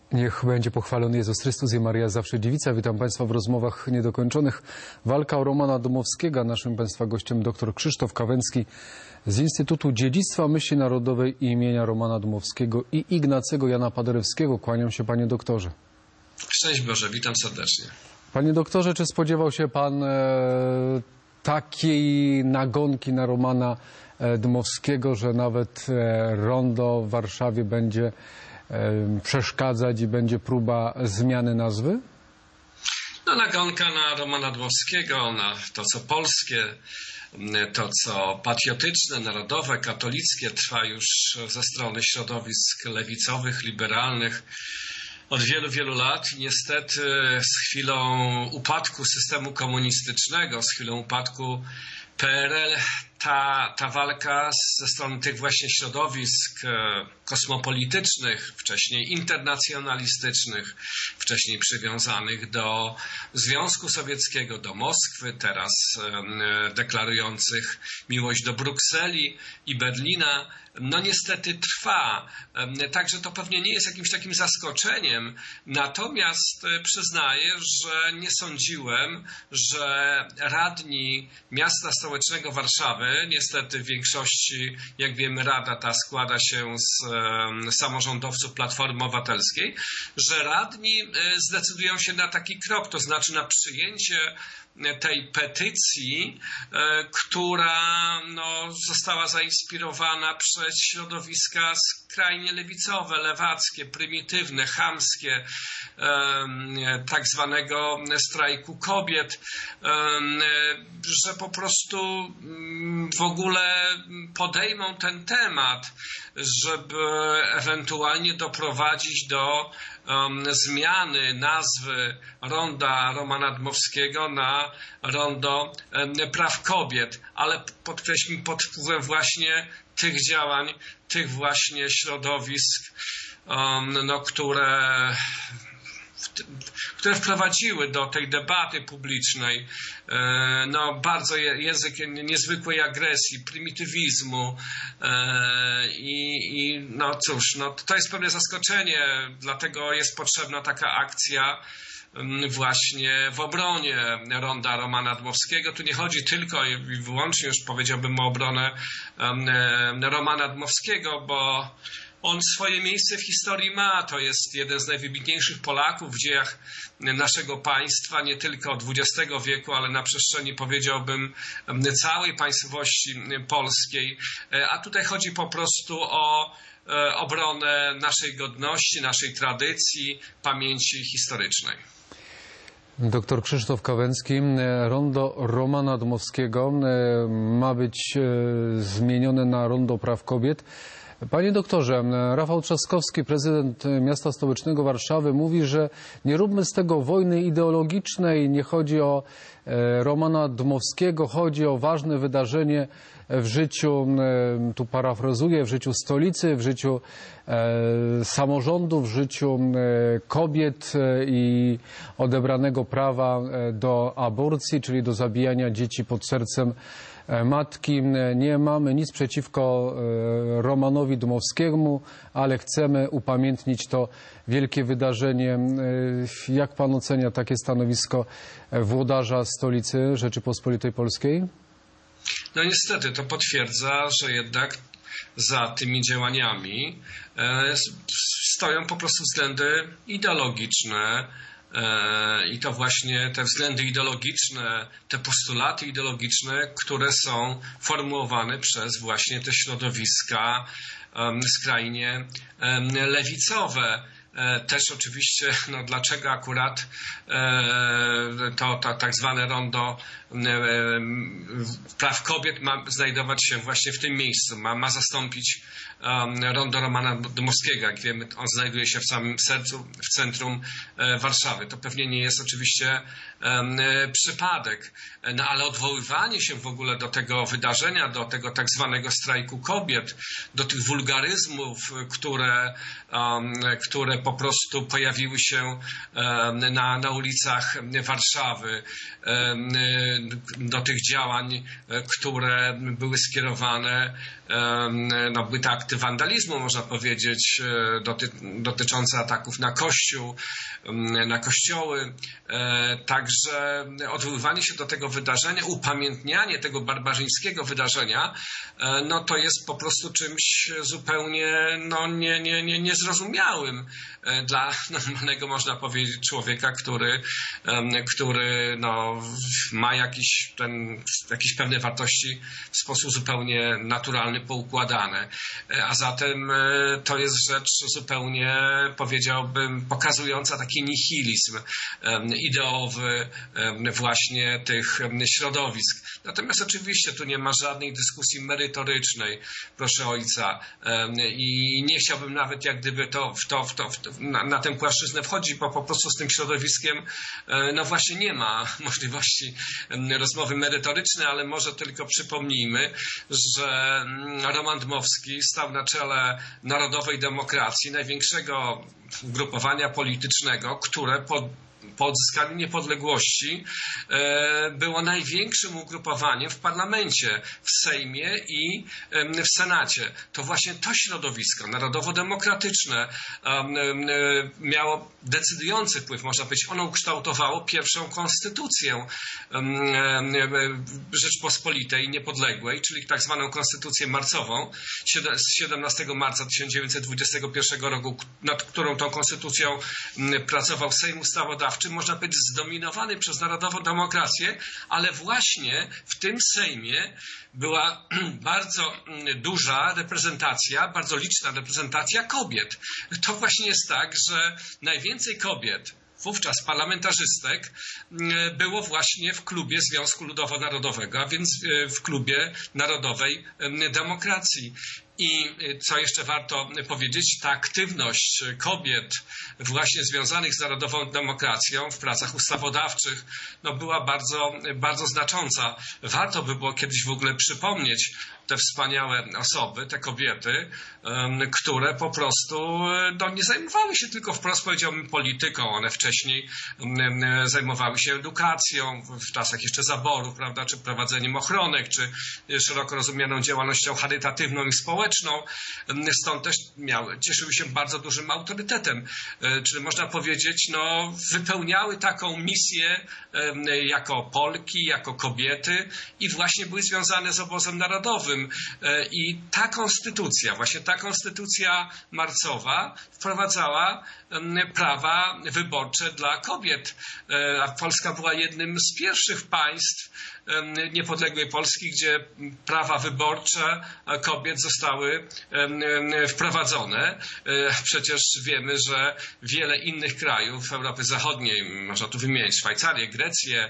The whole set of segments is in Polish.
Niech będzie pochwalony Jezus Chrystus i Maria zawsze dziewica. Witam Państwa w rozmowach niedokończonych. Walka o Romana Dmowskiego. Naszym Państwa gościem dr Krzysztof Kawęcki z Instytutu Dziedzictwa Myśli Narodowej imienia Romana Dmowskiego i Ignacego Jana Paderewskiego. Kłaniam się, panie doktorze. Szczęść Boże, witam serdecznie. Panie doktorze, czy spodziewał się pan takiej nagonki na Romana Dmowskiego, że nawet rondo w Warszawie będzie przeszkadzać i będzie próba zmiany nazwy? No, nagonka na Romana Dmowskiego, na to co polskie, to co patriotyczne, narodowe, katolickie trwa już ze strony środowisk lewicowych, liberalnych od wielu, wielu lat. Niestety z chwilą upadku systemu komunistycznego, z chwilą upadku PRL, ta walka ze strony tych właśnie środowisk kosmopolitycznych, wcześniej internacjonalistycznych, wcześniej przywiązanych do Związku Sowieckiego, do Moskwy, teraz deklarujących miłość do Brukseli i Berlina, no niestety trwa. Także to pewnie nie jest jakimś takim zaskoczeniem. Natomiast przyznaję, że nie sądziłem, że radni miasta stołecznego Warszawy, niestety w większości, jak wiemy, rada ta składa się z samorządowców Platformy Obywatelskiej, że radni zdecydują się na taki krok, to znaczy na przyjęcie tej petycji, która została zainspirowana przez środowiska skrajnie lewicowe, lewackie, prymitywne, chamskie, tak zwanego strajku kobiet, że po prostu w ogóle podejmą ten temat, żeby ewentualnie doprowadzić do zmiany nazwy ronda Romana Dmowskiego na rondo praw kobiet, ale podkreślmy, pod wpływem właśnie tych działań, tych właśnie środowisk, które wprowadziły do tej debaty publicznej bardzo język niezwykłej agresji, prymitywizmu to jest pewne zaskoczenie, dlatego jest potrzebna taka akcja właśnie w obronie ronda Romana Dmowskiego. Tu nie chodzi tylko i wyłącznie, już powiedziałbym, o obronę Romana Dmowskiego, bo on swoje miejsce w historii ma. To jest jeden z najwybitniejszych Polaków w dziejach naszego państwa, nie tylko XX wieku, ale na przestrzeni, powiedziałbym, całej państwowości polskiej. A tutaj chodzi po prostu o obronę naszej godności, naszej tradycji, pamięci historycznej. Doktor Krzysztof Kawęcki. Rondo Romana Dmowskiego ma być zmienione na rondo praw kobiet. Panie doktorze, Rafał Trzaskowski, prezydent miasta stołecznego Warszawy, mówi, że nie róbmy z tego wojny ideologicznej, nie chodzi o Romana Dmowskiego, chodzi o ważne wydarzenie w życiu, tu parafrazuję, w życiu stolicy, w życiu samorządu, w życiu kobiet i odebranego prawa do aborcji, czyli do zabijania dzieci pod sercem matki. Nie mamy nic przeciwko Romanowi Dmowskiemu, ale chcemy upamiętnić to wielkie wydarzenie. Jak pan ocenia takie stanowisko włodarza stolicy Rzeczypospolitej Polskiej? No niestety to potwierdza, że jednak za tymi działaniami stoją po prostu względy ideologiczne. I to właśnie te względy ideologiczne, te postulaty ideologiczne, które są formułowane przez właśnie te środowiska skrajnie lewicowe. Też oczywiście, dlaczego akurat to tak zwane rondo praw kobiet ma znajdować się właśnie w tym miejscu, ma zastąpić rondo Romana Dmowskiego. Jak wiemy, on znajduje się w samym sercu, w centrum Warszawy. To pewnie nie jest oczywiście przypadek, ale odwoływanie się w ogóle do tego wydarzenia, do tego tak zwanego strajku kobiet, do tych wulgaryzmów, które które po prostu pojawiły się na ulicach Warszawy, do tych działań, które były skierowane, były to akty wandalizmu, można powiedzieć, dotyczące ataków na Kościół, na kościoły. Także odwoływanie się do tego wydarzenia, upamiętnianie tego barbarzyńskiego wydarzenia, to jest po prostu czymś zupełnie niezrozumiałym dla normalnego, można powiedzieć, człowieka, który ma jakieś pewne wartości w sposób zupełnie naturalny poukładane. A zatem to jest rzecz zupełnie, powiedziałbym, pokazująca taki nihilizm ideowy właśnie tych środowisk. Natomiast oczywiście tu nie ma żadnej dyskusji merytorycznej, proszę ojca, i nie chciałbym nawet jak gdyby na tę płaszczyznę wchodzić, bo po prostu z tym środowiskiem właśnie nie ma możliwości rozmowy merytorycznej, ale może tylko przypomnijmy, że Roman Dmowski stał na czele Narodowej Demokracji, największego ugrupowania politycznego, które po odzyskaniu niepodległości było największym ugrupowaniem w parlamencie, w Sejmie i w Senacie. To właśnie to środowisko narodowo-demokratyczne miało decydujący wpływ, można powiedzieć. Ono ukształtowało pierwszą konstytucję Rzeczpospolitej Niepodległej, czyli tak zwaną konstytucję marcową z 17 marca 1921 roku, nad którą tą konstytucją pracował Sejm Ustawodawczy, można powiedzieć zdominowany przez narodową demokrację, ale właśnie w tym Sejmie była bardzo duża reprezentacja, bardzo liczna reprezentacja kobiet. To właśnie jest tak, że najwięcej kobiet, wówczas parlamentarzystek, było właśnie w klubie Związku Ludowo-Narodowego, a więc w klubie Narodowej Demokracji. I co jeszcze warto powiedzieć, ta aktywność kobiet właśnie związanych z narodową demokracją w pracach ustawodawczych była bardzo, bardzo znacząca. Warto by było kiedyś w ogóle przypomnieć te wspaniałe osoby, te kobiety, które po prostu nie zajmowały się tylko wprost, powiedziałbym, polityką. One wcześniej zajmowały się edukacją, w czasach jeszcze zaborów, prawda, czy prowadzeniem ochronek, czy szeroko rozumianą działalnością charytatywną i społeczną. Stąd też cieszyły się bardzo dużym autorytetem, czyli można powiedzieć, wypełniały taką misję jako Polki, jako kobiety i właśnie były związane z obozem narodowym. I ta konstytucja, właśnie ta konstytucja marcowa wprowadzała prawa wyborcze dla kobiet. A Polska była jednym z pierwszych państw niepodległej Polski, gdzie prawa wyborcze kobiet zostały wprowadzone. Przecież wiemy, że wiele innych krajów Europy Zachodniej, można tu wymienić Szwajcarię, Grecję,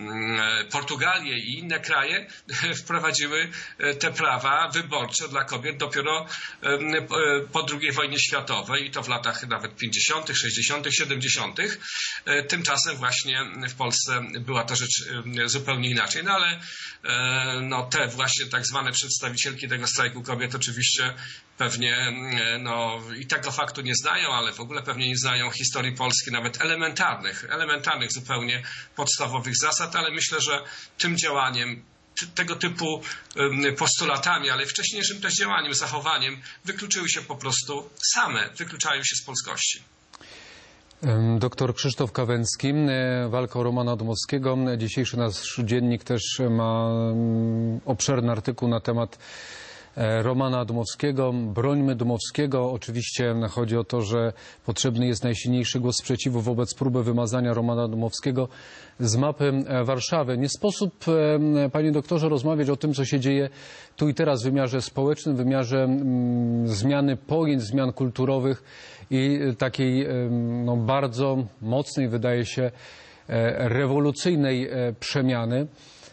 Portugalię i inne kraje, wprowadziły te prawa wyborcze dla kobiet dopiero po II wojnie światowej i to w latach nawet 50., 60., 70. Tymczasem właśnie w Polsce była to rzecz zupełnie inaczej. Ale te właśnie tak zwane przedstawicielki tego strajku kobiet oczywiście pewnie i tego faktu nie znają, ale w ogóle pewnie nie znają historii Polski, nawet elementarnych zupełnie podstawowych zasad, ale myślę, że tym działaniem, tego typu postulatami, ale wcześniejszym też działaniem, zachowaniem wykluczają się z polskości. Doktor Krzysztof Kawęcki, walka o Romana Dmowskiego. Dzisiejszy nasz dziennik też ma obszerny artykuł na temat Romana Dmowskiego. Brońmy Dmowskiego. Oczywiście chodzi o to, że potrzebny jest najsilniejszy głos sprzeciwu wobec próby wymazania Romana Dmowskiego z mapy Warszawy. Nie sposób, panie doktorze, rozmawiać o tym, co się dzieje tu i teraz w wymiarze społecznym, w wymiarze zmiany pojęć, zmian kulturowych i takiej bardzo mocnej, wydaje się, rewolucyjnej przemiany.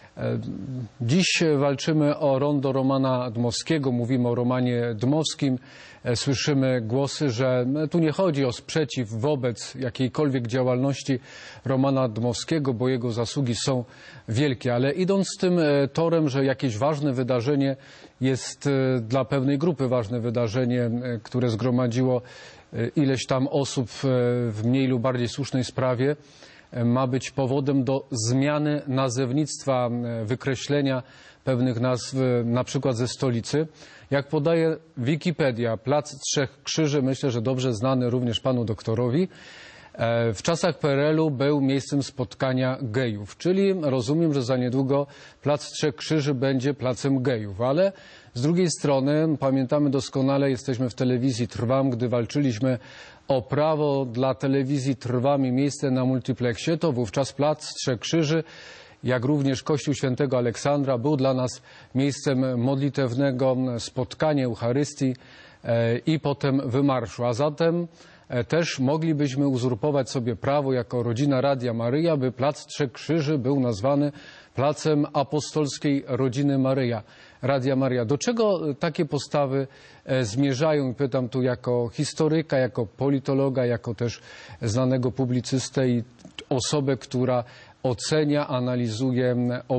Dziś walczymy o rondo Romana Dmowskiego, mówimy o Romanie Dmowskim. Słyszymy głosy, że tu nie chodzi o sprzeciw wobec jakiejkolwiek działalności Romana Dmowskiego, bo jego zasługi są wielkie. Ale idąc tym torem, że jakieś ważne wydarzenie jest dla pewnej grupy ważne wydarzenie, które zgromadziło ileś tam osób w mniej lub bardziej słusznej sprawie ma być powodem do zmiany nazewnictwa, wykreślenia pewnych nazw, na przykład ze stolicy. Jak podaje Wikipedia, Plac Trzech Krzyży, myślę, że dobrze znany również panu doktorowi, w czasach PRL-u był miejscem spotkania gejów, czyli rozumiem, że za niedługo Plac Trzech Krzyży będzie placem gejów, ale z drugiej strony pamiętamy doskonale, jesteśmy w telewizji Trwam, gdy walczyliśmy o prawo dla telewizji Trwam i miejsce na multiplexie, to wówczas Plac Trzech Krzyży, jak również Kościół Świętego Aleksandra był dla nas miejscem modlitewnego spotkania Eucharystii i potem wymarszu, a zatem też moglibyśmy uzurpować sobie prawo jako rodzina Radia Maryja, by Plac Trzech Krzyży był nazwany Placem Apostolskiej Rodziny Radia Maryja. Do czego takie postawy zmierzają? Pytam tu jako historyka, jako politologa, jako też znanego publicystę i osobę, która ocenia, analizuje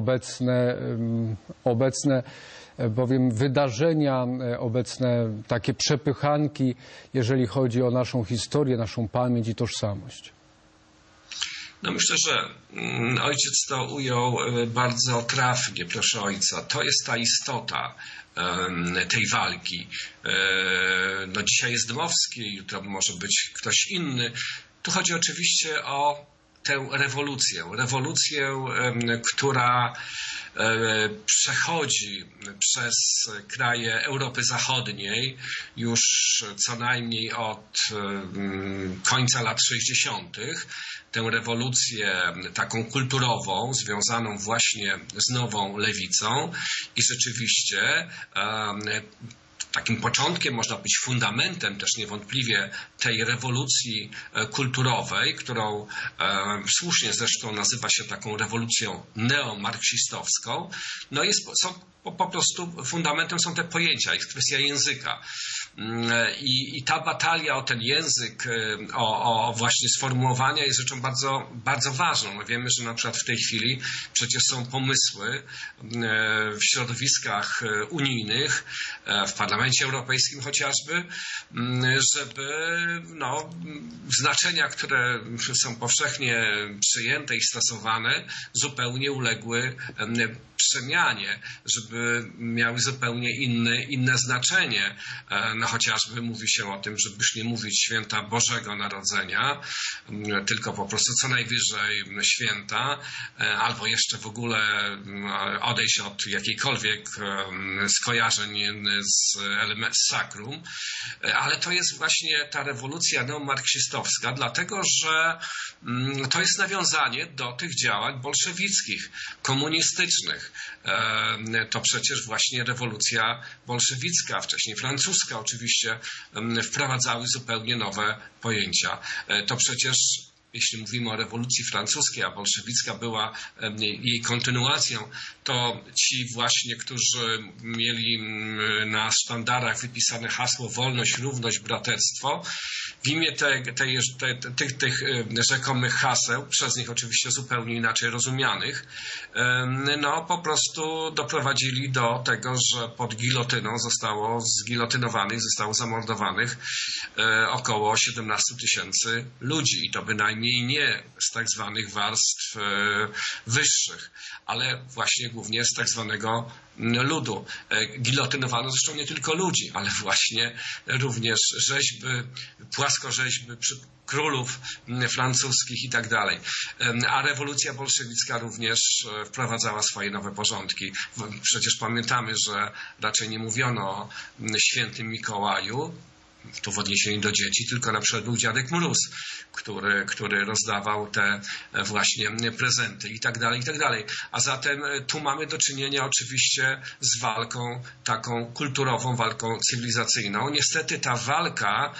obecne bowiem wydarzenia, obecne takie przepychanki, jeżeli chodzi o naszą historię, naszą pamięć i tożsamość. No myślę, że ojciec to ujął bardzo trafnie, proszę ojca. To jest ta istota tej walki. No dzisiaj jest Dmowski, jutro może być ktoś inny. Tu chodzi oczywiście o tę rewolucję, która przechodzi przez kraje Europy Zachodniej już co najmniej od końca lat 60. Tę rewolucję taką kulturową, związaną właśnie z nową lewicą i rzeczywiście takim początkiem, można być fundamentem też niewątpliwie tej rewolucji kulturowej, którą słusznie zresztą nazywa się taką rewolucją neomarksistowską, no po prostu fundamentem są te pojęcia, jest kwestia języka. I ta batalia o ten język, o właśnie sformułowania jest rzeczą bardzo, bardzo ważną. No wiemy, że na przykład w tej chwili przecież są pomysły w środowiskach unijnych, w Parlamencie Europejskim chociażby, żeby znaczenia, które są powszechnie przyjęte i stosowane, zupełnie uległy przemianie, żeby miały zupełnie inne znaczenie. No chociażby mówi się o tym, żeby już nie mówić święta Bożego Narodzenia, tylko po prostu co najwyżej święta, albo jeszcze w ogóle odejść od jakiejkolwiek skojarzeń z sakrum. Ale to jest właśnie ta rewolucja neomarksistowska, dlatego że to jest nawiązanie do tych działań bolszewickich, komunistycznych. To przecież właśnie rewolucja bolszewicka, wcześniej francuska oczywiście, wprowadzały zupełnie nowe pojęcia. To przecież, jeśli mówimy o rewolucji francuskiej, a bolszewicka była jej kontynuacją, to ci właśnie, którzy mieli na sztandarach wypisane hasło wolność, równość, braterstwo, w imię tych rzekomych haseł, przez nich oczywiście zupełnie inaczej rozumianych, po prostu doprowadzili do tego, że pod gilotyną zostało zamordowanych około 17 000 ludzi i to bynajmniej nie z tak zwanych warstw wyższych, ale właśnie głównie z tak zwanego ludu. Gilotynowano zresztą nie tylko ludzi, ale właśnie również płaskorzeźby królów francuskich i tak dalej. A rewolucja bolszewicka również wprowadzała swoje nowe porządki. Przecież pamiętamy, że raczej nie mówiono o świętym Mikołaju, tu w odniesieniu do dzieci, tylko na przykład był dziadek Mróz, który rozdawał te właśnie prezenty i tak dalej, i tak dalej. A zatem tu mamy do czynienia oczywiście z walką taką kulturową, walką cywilizacyjną. Niestety ta walka,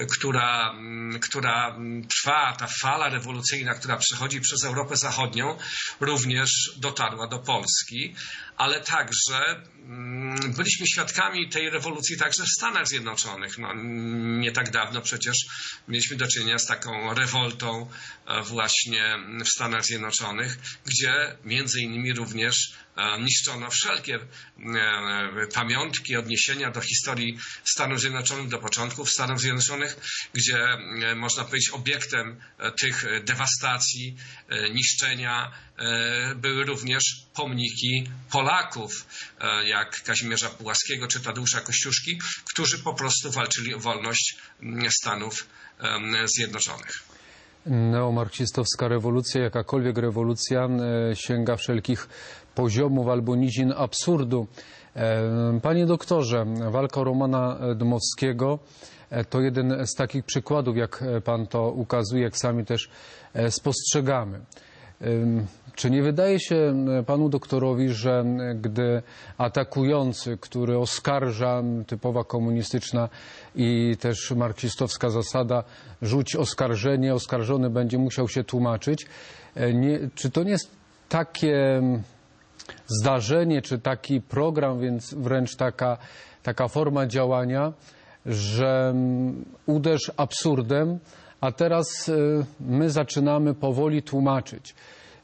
która trwa, ta fala rewolucyjna, która przechodzi przez Europę Zachodnią, również dotarła do Polski, ale także byliśmy świadkami tej rewolucji także w Stanach Zjednoczonych. Nie tak dawno przecież mieliśmy do czynienia z taką rewoltą właśnie w Stanach Zjednoczonych, gdzie między innymi również niszczono wszelkie pamiątki, odniesienia do historii Stanów Zjednoczonych, do początków Stanów Zjednoczonych, gdzie można powiedzieć obiektem tych dewastacji, niszczenia były również pomniki Polaków, jak Kazimierza Pułaskiego czy Tadeusza Kościuszki, którzy po prostu walczyli o wolność Stanów Zjednoczonych. Neomarksistowska rewolucja, jakakolwiek rewolucja, sięga wszelkich poziomów albo nizin absurdu. Panie doktorze, walka Romana Dmowskiego to jeden z takich przykładów, jak pan to ukazuje, jak sami też spostrzegamy. Czy nie wydaje się panu doktorowi, że gdy atakujący, który oskarża, typowa komunistyczna i też marksistowska zasada, rzuć oskarżenie, oskarżony będzie musiał się tłumaczyć, czy to nie jest takie zdarzenie, czy taki program, więc wręcz taka forma działania, że uderz absurdem, a teraz my zaczynamy powoli tłumaczyć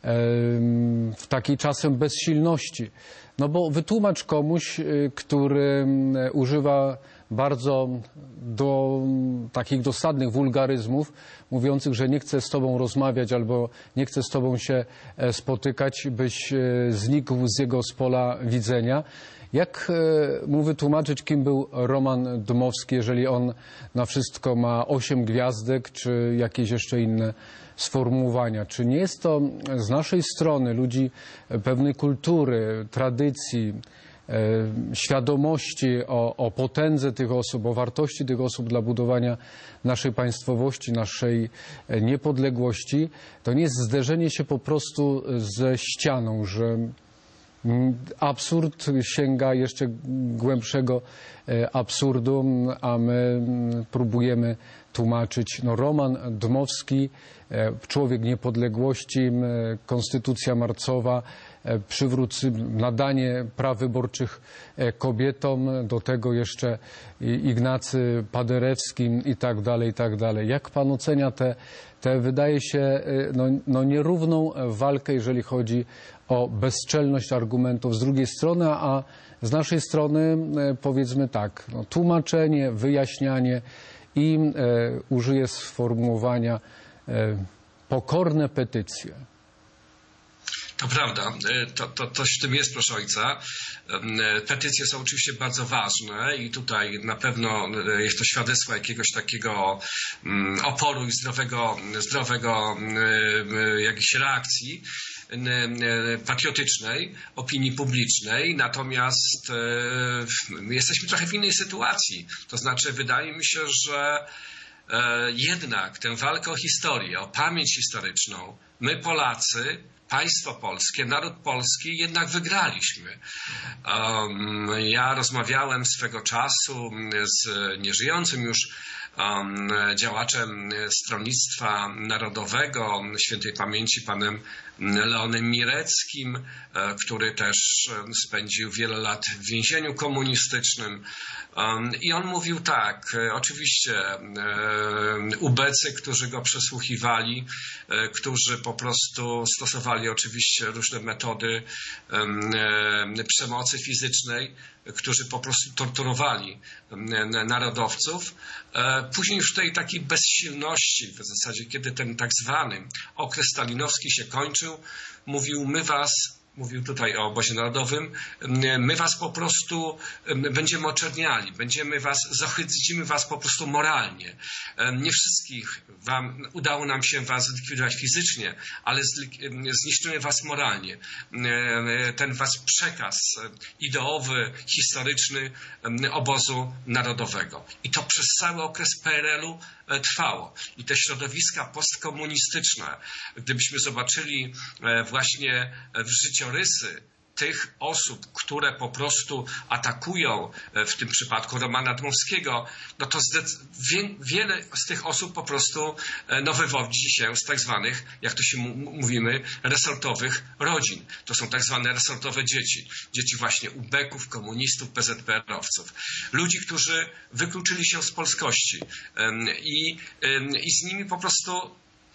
w takiej czasem bezsilności. No bo wytłumacz komuś, który używa bardzo takich dosadnych wulgaryzmów, mówiących, że nie chce z tobą rozmawiać albo nie chce z tobą się spotykać, byś znikł z jego z pola widzenia. Jak mu wytłumaczyć, kim był Roman Dmowski, jeżeli on na wszystko ma 8 gwiazdek, czy jakieś jeszcze inne sformułowania? Czy nie jest to z naszej strony, ludzi pewnej kultury, tradycji, świadomości o potędze tych osób, o wartości tych osób dla budowania naszej państwowości, naszej niepodległości, to nie jest zderzenie się po prostu ze ścianą, że absurd sięga jeszcze głębszego absurdu, a my próbujemy tłumaczyć. No, Roman Dmowski, człowiek niepodległości, konstytucja marcowa, nadanie praw wyborczych kobietom, do tego jeszcze Ignacy Paderewski i tak dalej, i tak dalej. Jak pan ocenia tę wydaje się nierówną walkę, jeżeli chodzi o bezczelność argumentów z drugiej strony, a z naszej strony powiedzmy tak, tłumaczenie, wyjaśnianie i użyję sformułowania pokorne petycje. To prawda, coś w tym jest, proszę ojca. Petycje są oczywiście bardzo ważne i tutaj na pewno jest to świadectwo jakiegoś takiego oporu i zdrowego jakiejś reakcji patriotycznej, opinii publicznej. Natomiast jesteśmy trochę w innej sytuacji. To znaczy, wydaje mi się, że jednak tę walkę o historię, o pamięć historyczną, my Polacy, państwo polskie, naród polski jednak wygraliśmy. Ja rozmawiałem swego czasu z nieżyjącym już działaczem Stronnictwa Narodowego, świętej pamięci panem Leonem Mireckim, który też spędził wiele lat w więzieniu komunistycznym. I on mówił tak, oczywiście ubecy, którzy go przesłuchiwali, którzy po prostu stosowali oczywiście różne metody przemocy fizycznej, którzy po prostu torturowali narodowców. Później już w tej takiej bezsilności, w zasadzie kiedy ten tak zwany okres stalinowski się kończył, mówił tutaj o obozie narodowym, my was po prostu będziemy oczerniali, zohydzimy was po prostu moralnie. Nie wszystkich udało nam się was zlikwidować fizycznie, ale zniszczymy was moralnie. Ten wasz przekaz ideowy, historyczny obozu narodowego. I to przez cały okres PRL-u trwało. I te środowiska postkomunistyczne, gdybyśmy zobaczyli właśnie w życiorysy tych osób, które po prostu atakują, w tym przypadku Romana Dmowskiego, no to wiele z tych osób po prostu wywodzi się z tak zwanych, jak to się mówimy, resortowych rodzin. To są tak zwane resortowe dzieci. Dzieci właśnie ubeków, komunistów, PZPR-owców. Ludzi, którzy wykluczyli się z polskości i z nimi po prostu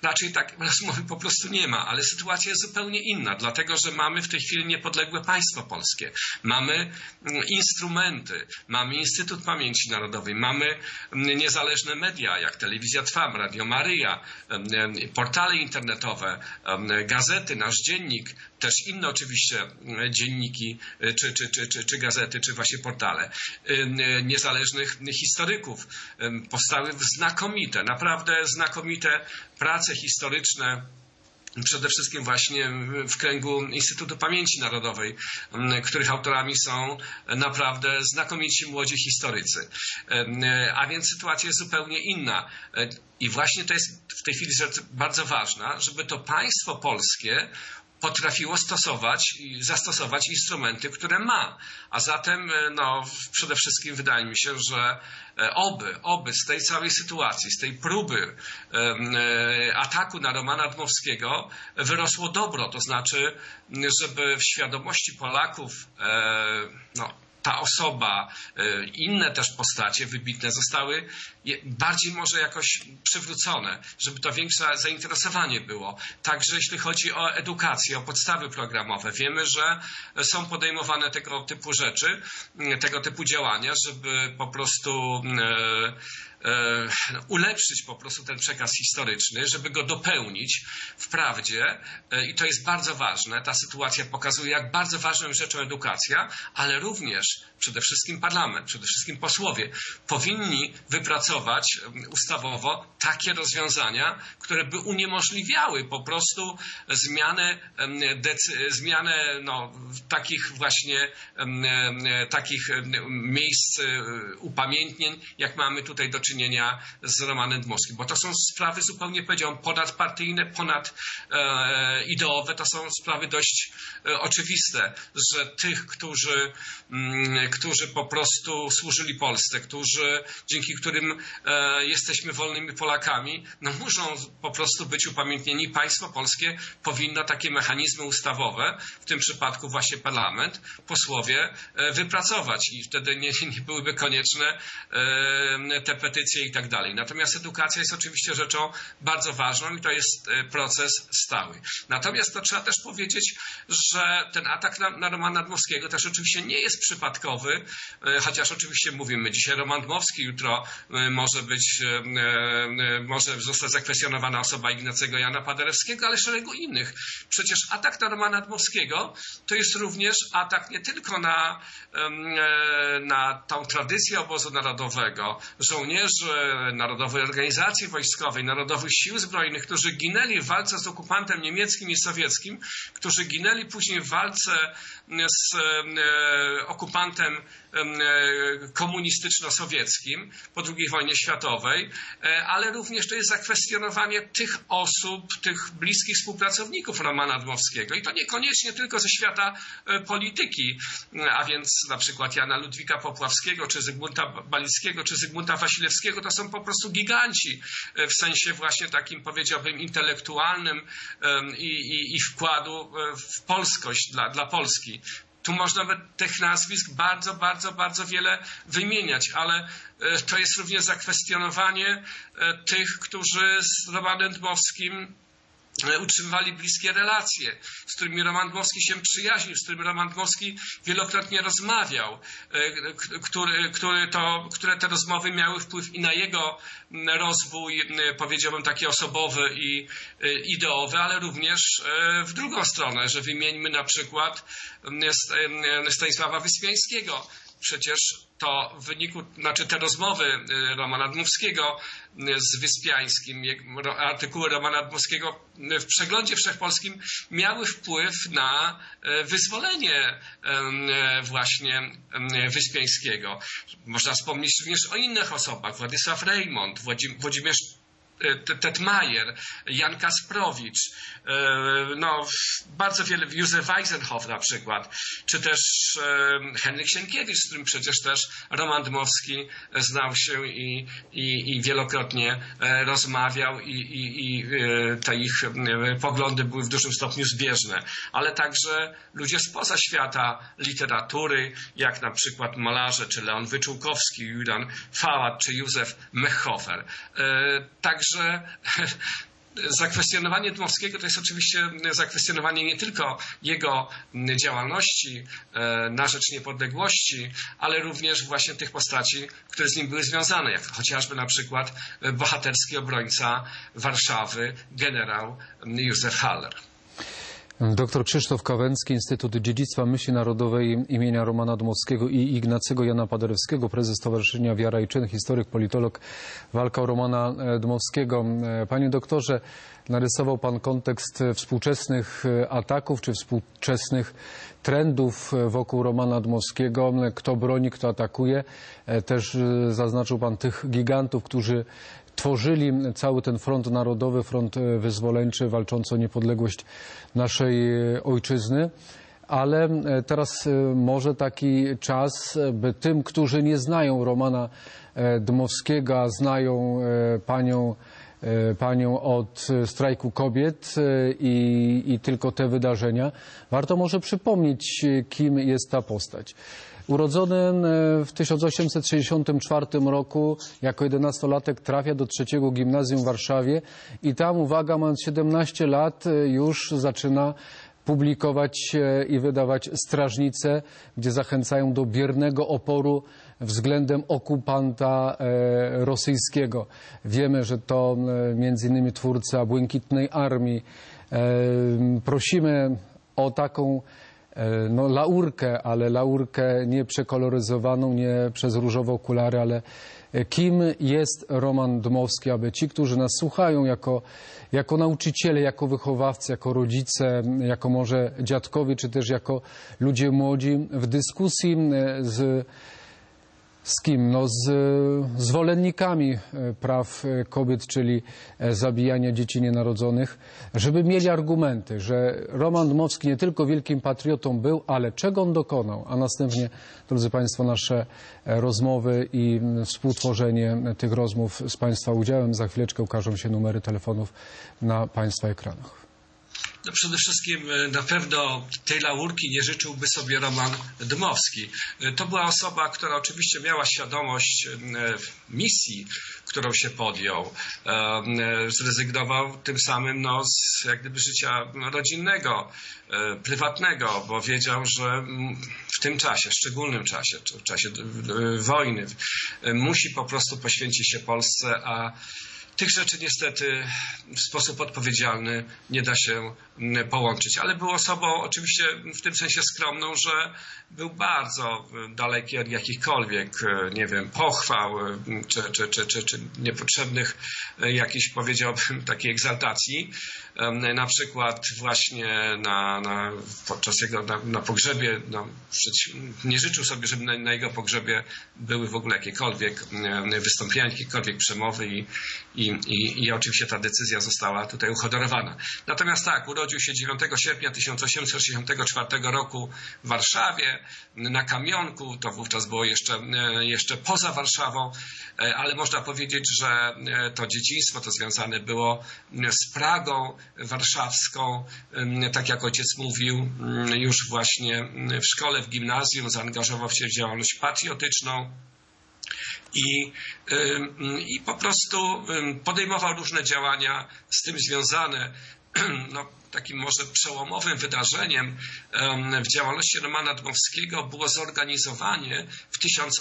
raczej tak rozmowy po prostu nie ma, ale sytuacja jest zupełnie inna, dlatego że mamy w tej chwili niepodległe państwo polskie, mamy instrumenty, mamy Instytut Pamięci Narodowej, mamy niezależne media, jak Telewizja Trwam, Radio Maryja, portale internetowe, gazety, Nasz Dziennik, też inne oczywiście dzienniki, czy gazety, czy właśnie portale niezależnych historyków. Powstały znakomite, naprawdę znakomite prace historyczne, przede wszystkim właśnie w kręgu Instytutu Pamięci Narodowej, których autorami są naprawdę znakomici młodzi historycy. A więc sytuacja jest zupełnie inna. I właśnie to jest w tej chwili rzecz bardzo ważna, żeby to państwo polskie potrafiło zastosować instrumenty, które ma. A zatem przede wszystkim wydaje mi się, że oby z tej całej sytuacji, z tej próby ataku na Romana Dmowskiego wyrosło dobro, to znaczy, żeby w świadomości Polaków ta osoba, inne też postacie wybitne zostały bardziej może jakoś przywrócone, żeby to większe zainteresowanie było. Także jeśli chodzi o edukację, o podstawy programowe, wiemy, że są podejmowane tego typu rzeczy, tego typu działania, żeby po prostu ulepszyć po prostu ten przekaz historyczny, żeby go dopełnić wprawdzie i to jest bardzo ważne. Ta sytuacja pokazuje, jak bardzo ważną rzeczą edukacja, ale również przede wszystkim parlament, przede wszystkim posłowie powinni wypracować ustawowo takie rozwiązania, które by uniemożliwiały po prostu zmianę takich właśnie takich miejsc upamiętnień, jak mamy tutaj do czynienia z Romanem Dmowskim, bo to są sprawy zupełnie, powiedziałbym, ponadpartyjne, ponadeowe, to są sprawy dość oczywiste, że tych, którzy po prostu służyli Polsce, dzięki którym jesteśmy wolnymi Polakami, muszą po prostu być upamiętnieni. Państwo polskie powinno takie mechanizmy ustawowe, w tym przypadku właśnie parlament, posłowie, wypracować i wtedy nie byłyby konieczne te petycje i tak dalej. Natomiast edukacja jest oczywiście rzeczą bardzo ważną i to jest proces stały. Natomiast to trzeba też powiedzieć, że ten atak na Romana Dmowskiego też oczywiście nie jest przypadkowy, chociaż oczywiście mówimy dzisiaj Roman Dmowski, jutro może zostać zakwestionowana osoba Ignacego Jana Paderewskiego, ale szeregu innych. Przecież atak na Romana Dmowskiego to jest również atak nie tylko na tą tradycję obozu narodowego, żołnierzy Narodowej Organizacji Wojskowej, Narodowych Sił Zbrojnych, którzy ginęli w walce z okupantem niemieckim i sowieckim, którzy ginęli później w walce z okupantem komunistyczno-sowieckim po II wojnie światowej, ale również to jest zakwestionowanie tych osób, tych bliskich współpracowników Romana Dmowskiego i to niekoniecznie tylko ze świata polityki, a więc na przykład Jana Ludwika Popławskiego, czy Zygmunta Balickiego, czy Zygmunta Wasilewskiego, to są po prostu giganci w sensie właśnie takim, powiedziałbym, intelektualnym i wkładu w polskość dla Polski. Tu można by tych nazwisk bardzo, bardzo, bardzo wiele wymieniać, ale to jest również zakwestionowanie tych, którzy z Romanem Dmowskim utrzymywali bliskie relacje, z którymi Roman Dmowski się przyjaźnił, z którymi Roman Dmowski wielokrotnie rozmawiał, które te rozmowy miały wpływ i na jego rozwój, powiedziałbym, taki osobowy i ideowy, ale również w drugą stronę, że wymieńmy na przykład Stanisława Wyspiańskiego. Przecież to te rozmowy Romana Dmowskiego z Wyspiańskim, artykuły Romana Dmowskiego w Przeglądzie Wszechpolskim miały wpływ na wyzwolenie właśnie Wyspiańskiego. Można wspomnieć również o innych osobach, Władysław Rejmont, Włodzimierz Tetmajer, Jan Kasprowicz, bardzo wiele, Józef Weisenhoff na przykład, czy też Henryk Sienkiewicz, z którym przecież też Roman Dmowski znał się i wielokrotnie rozmawiał i te ich poglądy były w dużym stopniu zbieżne, ale także ludzie spoza świata literatury, jak na przykład malarze, czy Leon Wyczółkowski, Julian Fałat, czy Józef Mechhofer. Także zakwestionowanie Dmowskiego to jest oczywiście zakwestionowanie nie tylko jego działalności na rzecz niepodległości, ale również właśnie tych postaci, które z nim były związane, jak chociażby na przykład bohaterski obrońca Warszawy, generał Józef Haller. Dr Krzysztof Kawęcki, Instytut Dziedzictwa Myśli Narodowej imienia Romana Dmowskiego i Ignacego Jana Paderewskiego, prezes Stowarzyszenia Wiara i Czyn, historyk, politolog, walka o Romana Dmowskiego. Panie doktorze, narysował pan kontekst współczesnych ataków czy współczesnych trendów wokół Romana Dmowskiego. Kto broni, kto atakuje. Też zaznaczył pan tych gigantów, którzy tworzyli cały ten front narodowy, front wyzwoleńczy, walczący o niepodległość naszej ojczyzny. Ale teraz może taki czas, by tym, którzy nie znają Romana Dmowskiego, a znają panią od strajku kobiet i tylko te wydarzenia, warto może przypomnieć, kim jest ta postać. Urodzony w 1864 roku, jako 11-latek trafia do trzeciego gimnazjum w Warszawie i tam, uwaga, mając 17 lat, już zaczyna publikować i wydawać strażnice, gdzie zachęcają do biernego oporu względem okupanta rosyjskiego. Wiemy, że to między innymi twórca Błękitnej Armii. Prosimy o taką laurkę, ale laurkę nie przekoloryzowaną, nie przez różowe okulary, ale kim jest Roman Dmowski, aby ci, którzy nas słuchają jako nauczyciele, jako wychowawcy, jako rodzice, jako może dziadkowie, czy też jako ludzie młodzi w dyskusji z kim? Z zwolennikami praw kobiet, czyli zabijania dzieci nienarodzonych, żeby mieli argumenty, że Roman Dmowski nie tylko wielkim patriotą był, ale czego on dokonał. A następnie, drodzy Państwo, nasze rozmowy i współtworzenie tych rozmów z Państwa udziałem. Za chwileczkę ukażą się numery telefonów na Państwa ekranach. No przede wszystkim na pewno tej laurki nie życzyłby sobie Roman Dmowski. To była osoba, która oczywiście miała świadomość misji, którą się podjął. Zrezygnował tym samym z jak gdyby życia rodzinnego, prywatnego, bo wiedział, że w tym czasie, szczególnym czasie, czy w czasie wojny, musi po prostu poświęcić się Polsce, a tych rzeczy niestety w sposób odpowiedzialny nie da się połączyć, ale był osobą oczywiście w tym sensie skromną, że był bardzo daleki od jakichkolwiek, nie wiem, pochwał czy niepotrzebnych jakichś, powiedziałbym, takiej egzaltacji. Na przykład właśnie podczas jego na pogrzebie, nie życzył sobie, żeby na jego pogrzebie były w ogóle jakiekolwiek wystąpienia, jakiekolwiek przemowy i oczywiście ta decyzja została tutaj uhonorowana. Natomiast tak, urodził się 9 sierpnia 1864 roku w Warszawie, na Kamionku, to wówczas było jeszcze poza Warszawą, ale można powiedzieć, że to dzieciństwo to związane było z Pragą warszawską, tak jak ojciec mówił, już właśnie w szkole, w gimnazjum zaangażował się w działalność patriotyczną. I po prostu podejmował różne działania z tym związane. Takim może przełomowym wydarzeniem w działalności Romana Dmowskiego było zorganizowanie w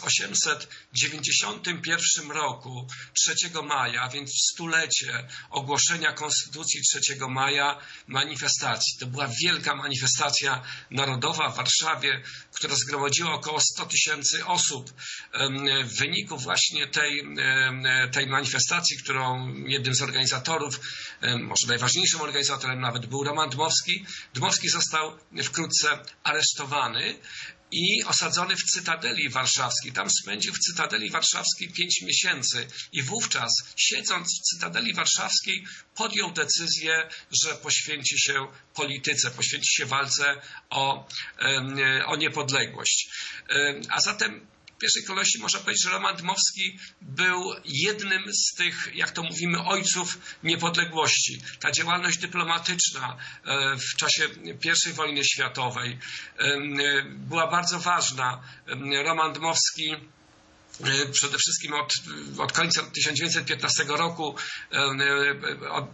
1891 roku 3 maja, więc w stulecie ogłoszenia Konstytucji 3 maja manifestacji. To była wielka manifestacja narodowa w Warszawie, która zgromadziła około 100 000 osób. W wyniku właśnie tej manifestacji, którą jednym z organizatorów, może najważniejszym organizatorem nawet był Roman Dmowski. Dmowski został wkrótce aresztowany i osadzony w Cytadeli Warszawskiej. Tam spędził w Cytadeli Warszawskiej 5 miesięcy i wówczas, siedząc w Cytadeli Warszawskiej, podjął decyzję, że poświęci się polityce, poświęci się walce o niepodległość. A zatem w pierwszej kolejności można powiedzieć, że Roman Dmowski był jednym z tych, jak to mówimy, ojców niepodległości. Ta działalność dyplomatyczna w czasie I wojny światowej była bardzo ważna. Roman Dmowski przede wszystkim od końca 1915 roku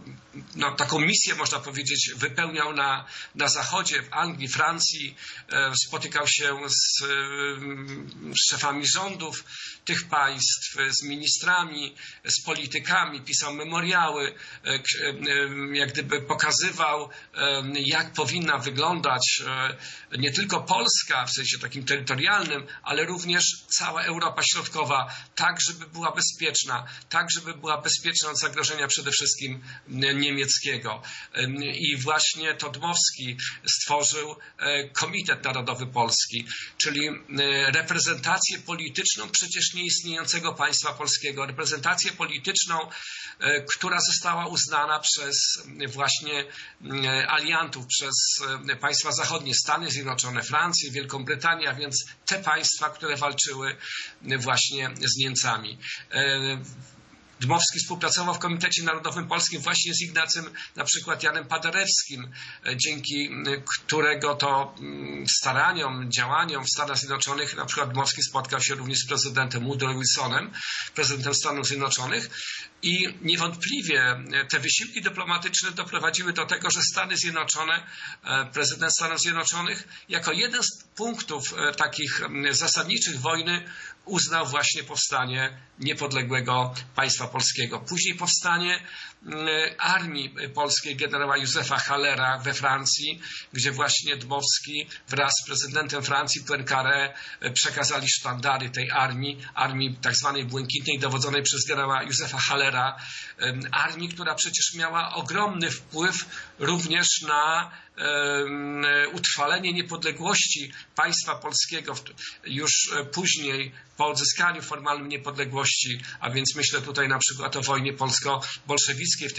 taką misję, można powiedzieć, wypełniał na Zachodzie, w Anglii, Francji, spotykał się z szefami rządów tych państw, z ministrami, z politykami, pisał memoriały, jak gdyby pokazywał, jak powinna wyglądać nie tylko Polska w sensie takim terytorialnym, ale również cała Europa Środkowa, tak żeby była bezpieczna, tak żeby była bezpieczna od zagrożenia przede wszystkim niemieckiego. I właśnie to Dmowski stworzył Komitet Narodowy Polski, czyli reprezentację polityczną przecież nieistniejącego państwa polskiego, reprezentację polityczną, która została uznana przez właśnie aliantów, przez państwa zachodnie, Stany Zjednoczone, Francję, Wielką Brytanię, a więc te państwa, które walczyły właśnie z Niemcami. Dmowski współpracował w Komitecie Narodowym Polskim właśnie z Ignacym, na przykład Janem Paderewskim, dzięki którego to staraniom, działaniom w Stanach Zjednoczonych, na przykład Dmowski spotkał się również z prezydentem Woodrow Wilsonem, prezydentem Stanów Zjednoczonych, i niewątpliwie te wysiłki dyplomatyczne doprowadziły do tego, że Stany Zjednoczone, prezydent Stanów Zjednoczonych, jako jeden z punktów takich zasadniczych wojny uznał właśnie powstanie niepodległego państwa polskiego. Później powstanie armii polskiej generała Józefa Hallera we Francji, gdzie właśnie Dmowski wraz z prezydentem Francji Poincaré przekazali sztandary tej armii tak zwanej błękitnej, dowodzonej przez generała Józefa Hallera, armii, która przecież miała ogromny wpływ również na utrwalenie niepodległości państwa polskiego już później, po odzyskaniu formalnym niepodległości, a więc myślę tutaj na przykład o wojnie polsko-bolszewickiej w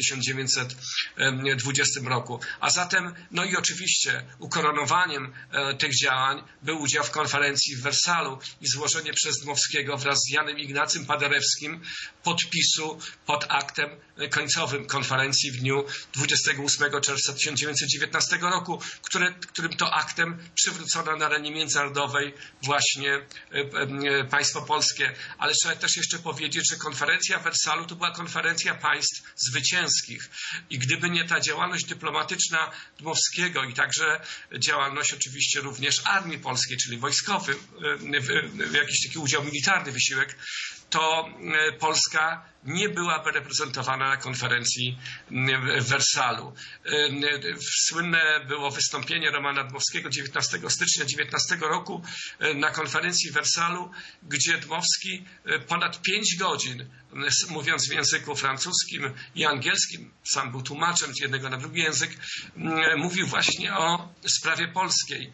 1920 roku. A zatem, no i oczywiście ukoronowaniem tych działań był udział w konferencji w Wersalu i złożenie przez Dmowskiego wraz z Janem Ignacym Paderewskim podpisu pod aktem końcowym konferencji w dniu 28 czerwca 1919 roku, którym to aktem przywrócono na arenie międzynarodowej właśnie państwo polskie. Ale trzeba też jeszcze powiedzieć, że konferencja w Wersalu to była konferencja państw zwycięskich i gdyby nie ta działalność dyplomatyczna Dmowskiego i także działalność oczywiście również armii polskiej, czyli wojskowy, jakiś taki udział militarny, wysiłek, to Polska nie byłaby reprezentowana na konferencji w Wersalu. Słynne było wystąpienie Romana Dmowskiego 19 stycznia 19 roku na konferencji w Wersalu, gdzie Dmowski ponad 5 godzin, mówiąc w języku francuskim i angielskim, sam był tłumaczem z jednego na drugi język, mówił właśnie o sprawie polskiej.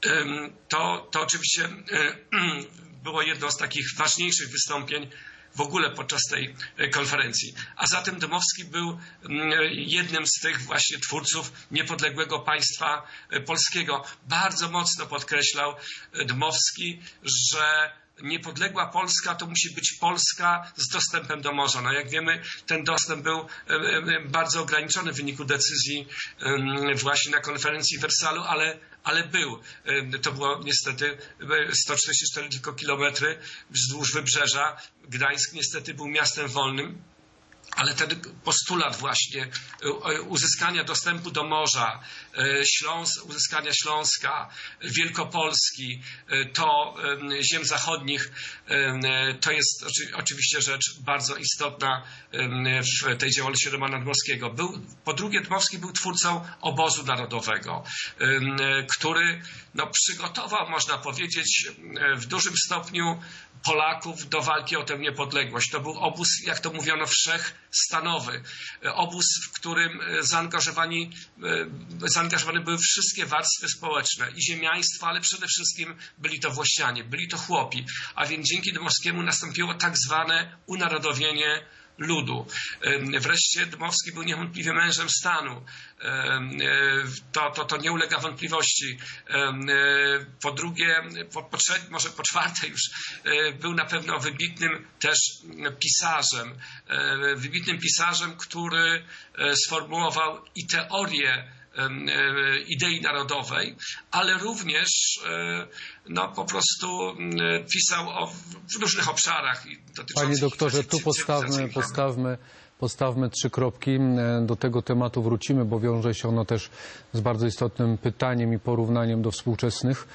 To oczywiście było jedno z takich ważniejszych wystąpień w ogóle podczas tej konferencji. A zatem Dmowski był jednym z tych właśnie twórców niepodległego państwa polskiego. Bardzo mocno podkreślał Dmowski, że niepodległa Polska to musi być Polska z dostępem do morza. No jak wiemy, ten dostęp był bardzo ograniczony w wyniku decyzji właśnie na konferencji w Wersalu, ale był. To było niestety 144 tylko kilometry wzdłuż wybrzeża. Gdańsk niestety był miastem wolnym, ale ten postulat właśnie uzyskania dostępu do morza, uzyskania Śląska, Wielkopolski, to ziem zachodnich, to jest oczywiście rzecz bardzo istotna w tej działalności Romana Dmowskiego. Po drugie, Dmowski był twórcą obozu narodowego, który przygotował, można powiedzieć, w dużym stopniu Polaków do walki o tę niepodległość. To był obóz, jak to mówiono, wszechstanowy. Obóz, w którym zaangażowane były wszystkie warstwy społeczne i ziemiaństwo, ale przede wszystkim byli to włościanie, byli to chłopi. A więc dzięki Dmowskiemu nastąpiło tak zwane unarodowienie ludu. Wreszcie Dmowski był niewątpliwie mężem stanu. To nie ulega wątpliwości. Po drugie, może po czwarte już, był na pewno wybitnym też pisarzem, który sformułował i teorię idei narodowej, ale również po prostu pisał w różnych obszarach. Panie doktorze, tu postawmy postawmy 3 kropki. Do tego tematu wrócimy, bo wiąże się ono też z bardzo istotnym pytaniem i porównaniem do współczesnych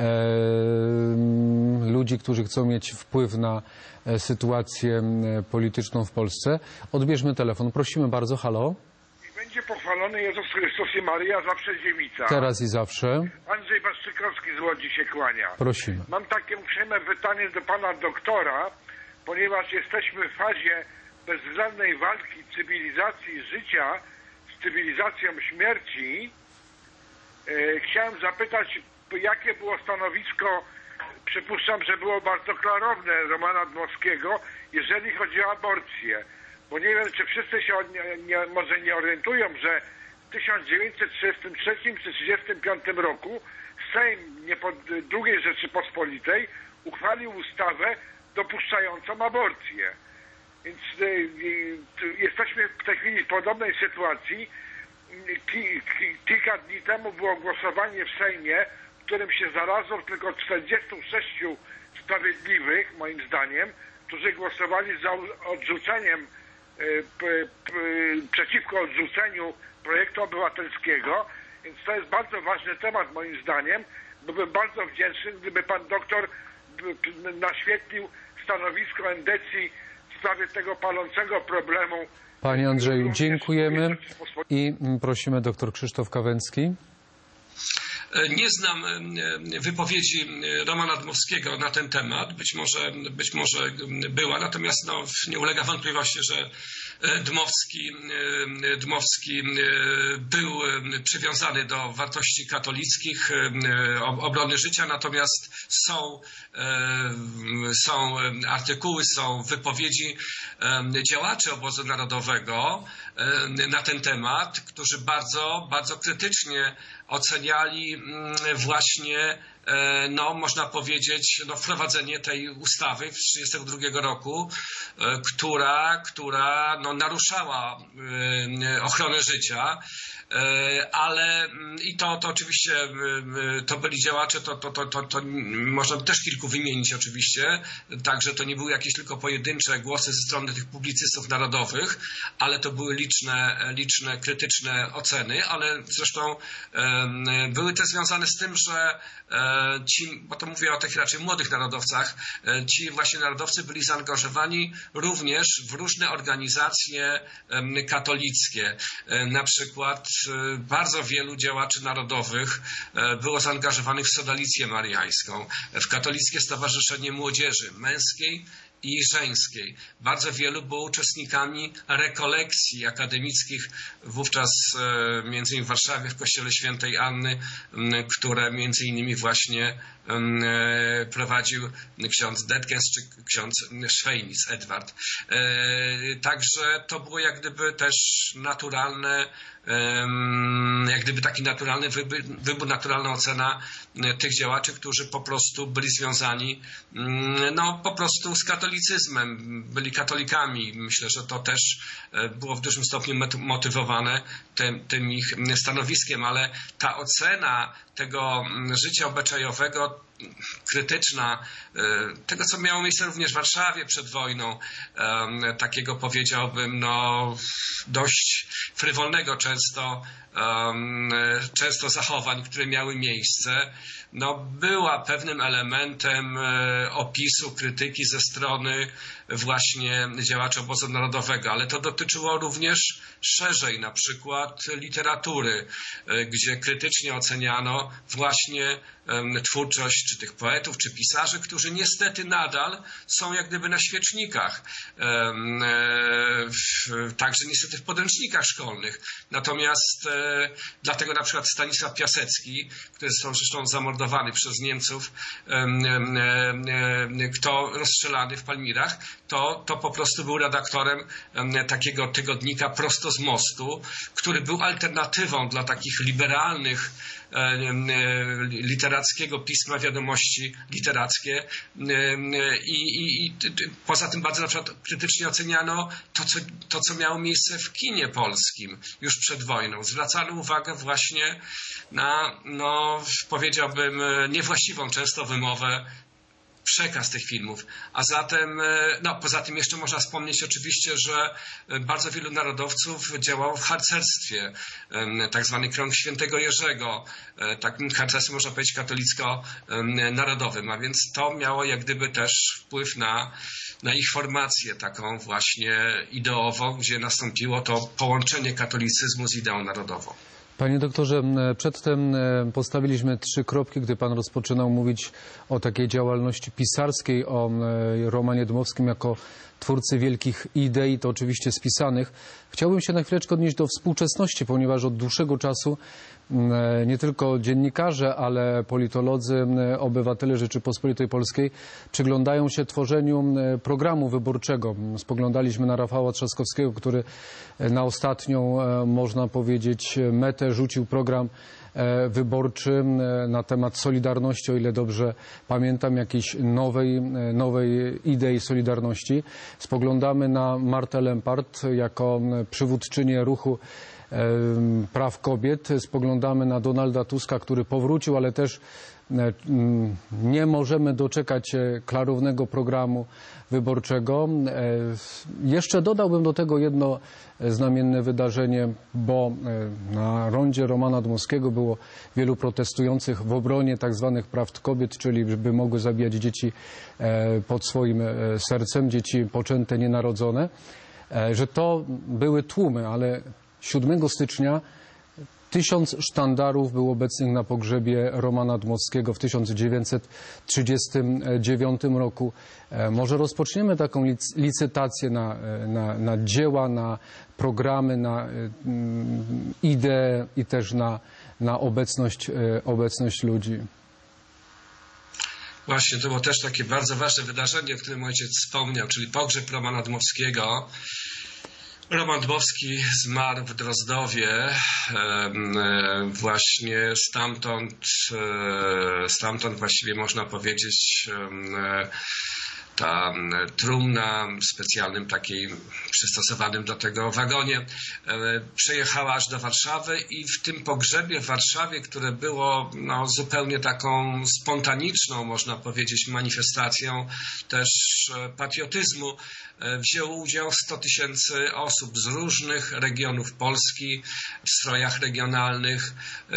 ludzi, którzy chcą mieć wpływ na sytuację polityczną w Polsce. Odbierzmy telefon. Prosimy bardzo. Halo. Będzie pochwalony Jezus Chrystus i Maryja, zawsze dziewica. Teraz i zawsze. Andrzej Waszczykowski z Łodzi się kłania. Prosimy. Mam takie uprzejme pytanie do pana doktora, ponieważ jesteśmy w fazie bezwzględnej walki cywilizacji życia z cywilizacją śmierci. Chciałem zapytać, jakie było stanowisko, przypuszczam, że było bardzo klarowne, Romana Dmowskiego, jeżeli chodzi o aborcję. Bo nie wiem, czy wszyscy się może nie orientują, że w 1933 czy 1935 roku Sejm II Rzeczypospolitej uchwalił ustawę dopuszczającą aborcję. Więc jesteśmy w tej chwili w podobnej sytuacji. Kilka dni temu było głosowanie w Sejmie, w którym się znalazło tylko 46 sprawiedliwych, moim zdaniem, którzy głosowali za odrzuceniem przeciwko odrzuceniu projektu obywatelskiego, więc to jest bardzo ważny temat moim zdaniem. Byłbym bardzo wdzięczny, gdyby pan doktor naświetlił stanowisko Endecji w sprawie tego palącego problemu. Panie Andrzeju, dziękujemy i prosimy doktor Krzysztof Kawęcki. Nie znam wypowiedzi Romana Dmowskiego na ten temat. Być może była, natomiast nie ulega wątpliwości, że Dmowski był przywiązany do wartości katolickich, obrony życia, natomiast są artykuły, są wypowiedzi działaczy obozu narodowego na ten temat, którzy bardzo, bardzo krytycznie oceniali właśnie, można powiedzieć, wprowadzenie tej ustawy z 1932 roku, która naruszała ochronę życia, ale i to oczywiście, to byli działacze, to można by też kilku wymienić oczywiście, także to nie były jakieś tylko pojedyncze głosy ze strony tych publicystów narodowych, ale to były liczne krytyczne oceny, ale zresztą były też związane z tym, że bo to mówię o tych raczej młodych narodowcach, ci właśnie narodowcy byli zaangażowani również w różne organizacje katolickie. Na przykład bardzo wielu działaczy narodowych było zaangażowanych w sodalicję mariańską, w Katolickie Stowarzyszenie Młodzieży Męskiej i żeńskiej. Bardzo wielu było uczestnikami rekolekcji akademickich, wówczas między innymi w Warszawie, w kościele świętej Anny, które między innymi właśnie prowadził ksiądz Detkens czy ksiądz Szwejnic, Edward. Także to było jak gdyby też naturalne, jak gdyby taki naturalny wybór, naturalna ocena tych działaczy, którzy po prostu byli związani po prostu z katolicyzmem, byli katolikami. Myślę, że to też było w dużym stopniu motywowane tym ich stanowiskiem, ale ta ocena tego życia obyczajowego, krytyczna, tego co miało miejsce również w Warszawie przed wojną, takiego powiedziałbym dość frywolnego często zachowań, które miały miejsce, była pewnym elementem opisu, krytyki ze strony właśnie działaczy obozu narodowego, ale to dotyczyło również szerzej, na przykład literatury, gdzie krytycznie oceniano właśnie twórczość czy tych poetów, czy pisarzy, którzy niestety nadal są jak gdyby na świecznikach, także niestety w podręcznikach szkolnych. Natomiast dlatego na przykład Stanisław Piasecki, który został zresztą zamordowany przez Niemców, kto rozstrzelany w Palmirach, to po prostu był redaktorem takiego tygodnika Prosto z Mostu, który był alternatywą dla takich liberalnych literackiego pisma Wiadomości Literackie i poza tym bardzo na przykład krytycznie oceniano to, co miało miejsce w kinie polskim już przed wojną. Zwracano uwagę właśnie na powiedziałbym niewłaściwą często wymowę przekaz tych filmów. A zatem, poza tym jeszcze można wspomnieć oczywiście, że bardzo wielu narodowców działało w harcerstwie, tak zwany krąg świętego Jerzego, takim harcerstwem można powiedzieć katolicko-narodowym, a więc to miało jak gdyby też wpływ na ich formację taką właśnie ideową, gdzie nastąpiło to połączenie katolicyzmu z ideą narodową. Panie doktorze, przedtem postawiliśmy 3 kropki, gdy pan rozpoczynał mówić o takiej działalności pisarskiej, o Romanie Dmowskim jako twórcy wielkich idei, to oczywiście spisanych. Chciałbym się na chwileczkę odnieść do współczesności, ponieważ od dłuższego czasu nie tylko dziennikarze, ale politolodzy, obywatele Rzeczypospolitej Polskiej przyglądają się tworzeniu programu wyborczego. Spoglądaliśmy na Rafała Trzaskowskiego, który na ostatnią, można powiedzieć, metę rzucił program wyborczy na temat Solidarności, o ile dobrze pamiętam, jakiejś nowej idei Solidarności. Spoglądamy na Martę Lempart jako przywódczynię ruchu praw kobiet. Spoglądamy na Donalda Tuska, który powrócił, ale też nie możemy doczekać się klarownego programu wyborczego. Jeszcze dodałbym do tego jedno znamienne wydarzenie, bo na rondzie Romana Dmowskiego było wielu protestujących w obronie tak zwanych praw kobiet, czyli żeby mogły zabijać dzieci pod swoim sercem, dzieci poczęte, nienarodzone, że to były tłumy, ale 7 stycznia 1000 sztandarów było obecnych na pogrzebie Romana Dmowskiego w 1939 roku. Może rozpoczniemy taką licytację na dzieła, na programy, na idee i też na obecność ludzi. Właśnie, to było też takie bardzo ważne wydarzenie, o którym ojciec wspomniał, czyli pogrzeb Romana Dmowskiego. Roman Dmowski zmarł w Drozdowie, właśnie stamtąd właściwie można powiedzieć ta trumna w specjalnym takiej przystosowanym do tego wagonie przejechała aż do Warszawy i w tym pogrzebie w Warszawie, które było zupełnie taką spontaniczną, można powiedzieć, manifestacją też patriotyzmu, wzięło udział 100 000 osób z różnych regionów Polski w strojach regionalnych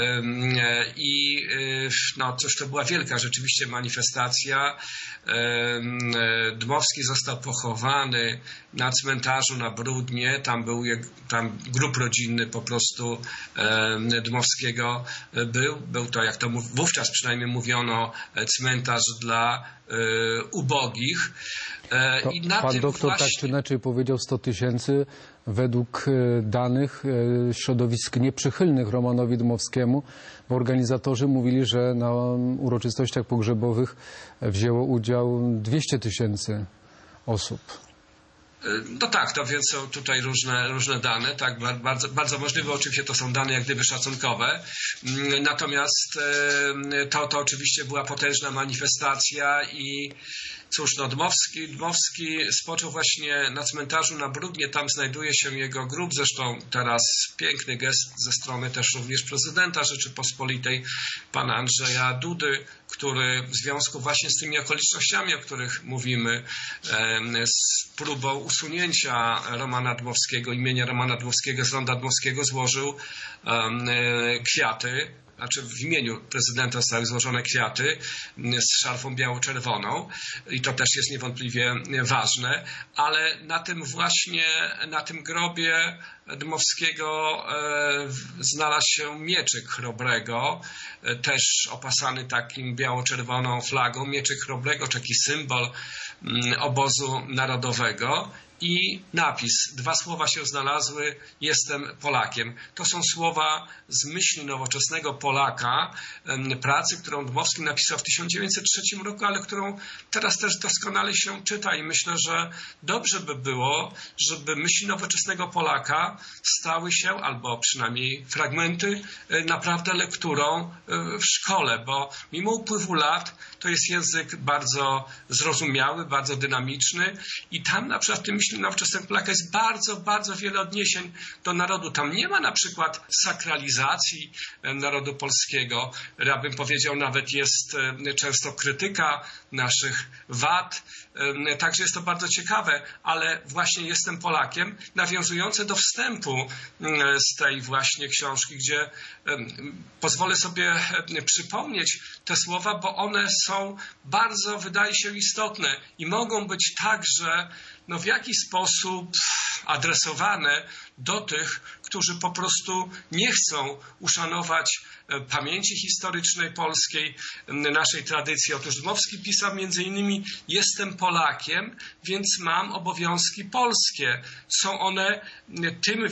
i cóż, to była wielka rzeczywiście manifestacja. Dmowski został pochowany na cmentarzu na Bródnie, tam grób rodzinny po prostu Dmowskiego był to, jak to wówczas przynajmniej mówiono, cmentarz dla ubogich. I na pan doktor właśnie... tak czy inaczej powiedział 100 000 według danych środowisk nieprzychylnych Romanowi Dmowskiemu, bo organizatorzy mówili, że na uroczystościach pogrzebowych wzięło udział 200 000 osób. No tak, to więc są tutaj różne dane, tak, bardzo możliwe, oczywiście to są dane jak gdyby szacunkowe, natomiast to oczywiście była potężna manifestacja i cóż, Dmowski spoczął właśnie na cmentarzu na Bródnie, tam znajduje się jego grób, zresztą teraz piękny gest ze strony też również prezydenta Rzeczypospolitej, pana Andrzeja Dudy, który w związku właśnie z tymi okolicznościami, o których mówimy, z próbą usunięcia Romana Dmowskiego, imienia Romana Dmowskiego z ronda Dmowskiego złożył kwiaty, znaczy w imieniu prezydenta zostały złożone kwiaty z szarfą biało-czerwoną i to też jest niewątpliwie ważne, ale na tym grobie Dmowskiego znalazł się mieczyk Chrobrego, też opasany takim biało-czerwoną flagą, mieczyk Chrobrego, taki symbol obozu narodowego. I napis, 2 słowa się znalazły, jestem Polakiem. To są słowa z myśli nowoczesnego Polaka, pracy, którą Dmowski napisał w 1903 roku, ale którą teraz też doskonale się czyta i myślę, że dobrze by było, żeby myśli nowoczesnego Polaka słowa stały się, albo przynajmniej fragmenty, naprawdę lekturą w szkole, bo mimo upływu lat to jest język bardzo zrozumiały, bardzo dynamiczny i tam na przykład w tym myśleniu nowoczesnego Polaka jest bardzo, bardzo wiele odniesień do narodu. Tam nie ma na przykład sakralizacji narodu polskiego. Ja bym powiedział, nawet jest często krytyka naszych wad. Także jest to bardzo ciekawe, ale właśnie Jestem Polakiem, nawiązujące do wstępu z tej właśnie książki, gdzie pozwolę sobie przypomnieć te słowa, bo one są bardzo, wydaje się, istotne i mogą być także w jakiś sposób adresowane do tych, którzy po prostu nie chcą uszanować pamięci historycznej polskiej, naszej tradycji. Otóż Dmowski pisał m.in. Jestem Polakiem, więc mam obowiązki polskie. Są one tym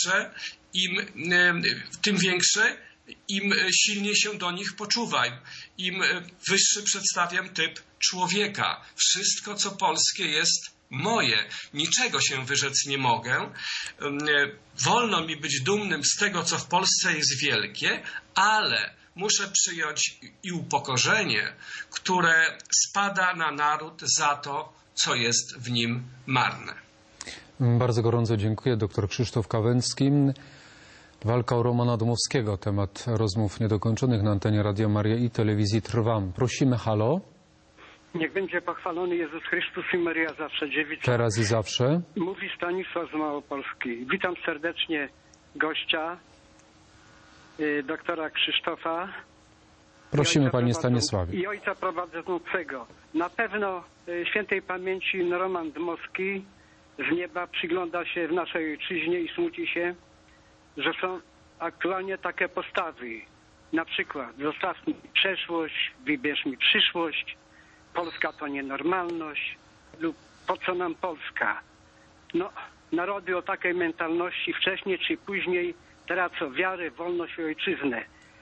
większe, im silniej się do nich poczuwam, im wyższy przedstawiam typ człowieka. Wszystko, co polskie, jest moje. Niczego się wyrzec nie mogę. Wolno mi być dumnym z tego, co w Polsce jest wielkie, ale muszę przyjąć i upokorzenie, które spada na naród za to, co jest w nim marne. Bardzo gorąco dziękuję. Dr Krzysztof Kawęcki. Walka o Romana Dmowskiego. Temat rozmów niedokończonych na antenie Radia Maria i telewizji Trwam. Prosimy, halo. Niech będzie pochwalony Jezus Chrystus i Maria zawsze dziewica. Teraz i zawsze. Mówi Stanisław z Małopolski. Witam serdecznie gościa, doktora Krzysztofa. Prosimy, panie Stanisławie. I ojca prowadzącego. Na pewno świętej pamięci Roman Dmowski z nieba przygląda się w naszej ojczyźnie i smuci się, że są aktualnie takie postawy. Na przykład zostaw mi przeszłość, wybierz mi przyszłość, Polska to nienormalność lub po co nam Polska? Narody o takiej mentalności wcześniej czy później tracą wiarę, wolność i ojczyznę.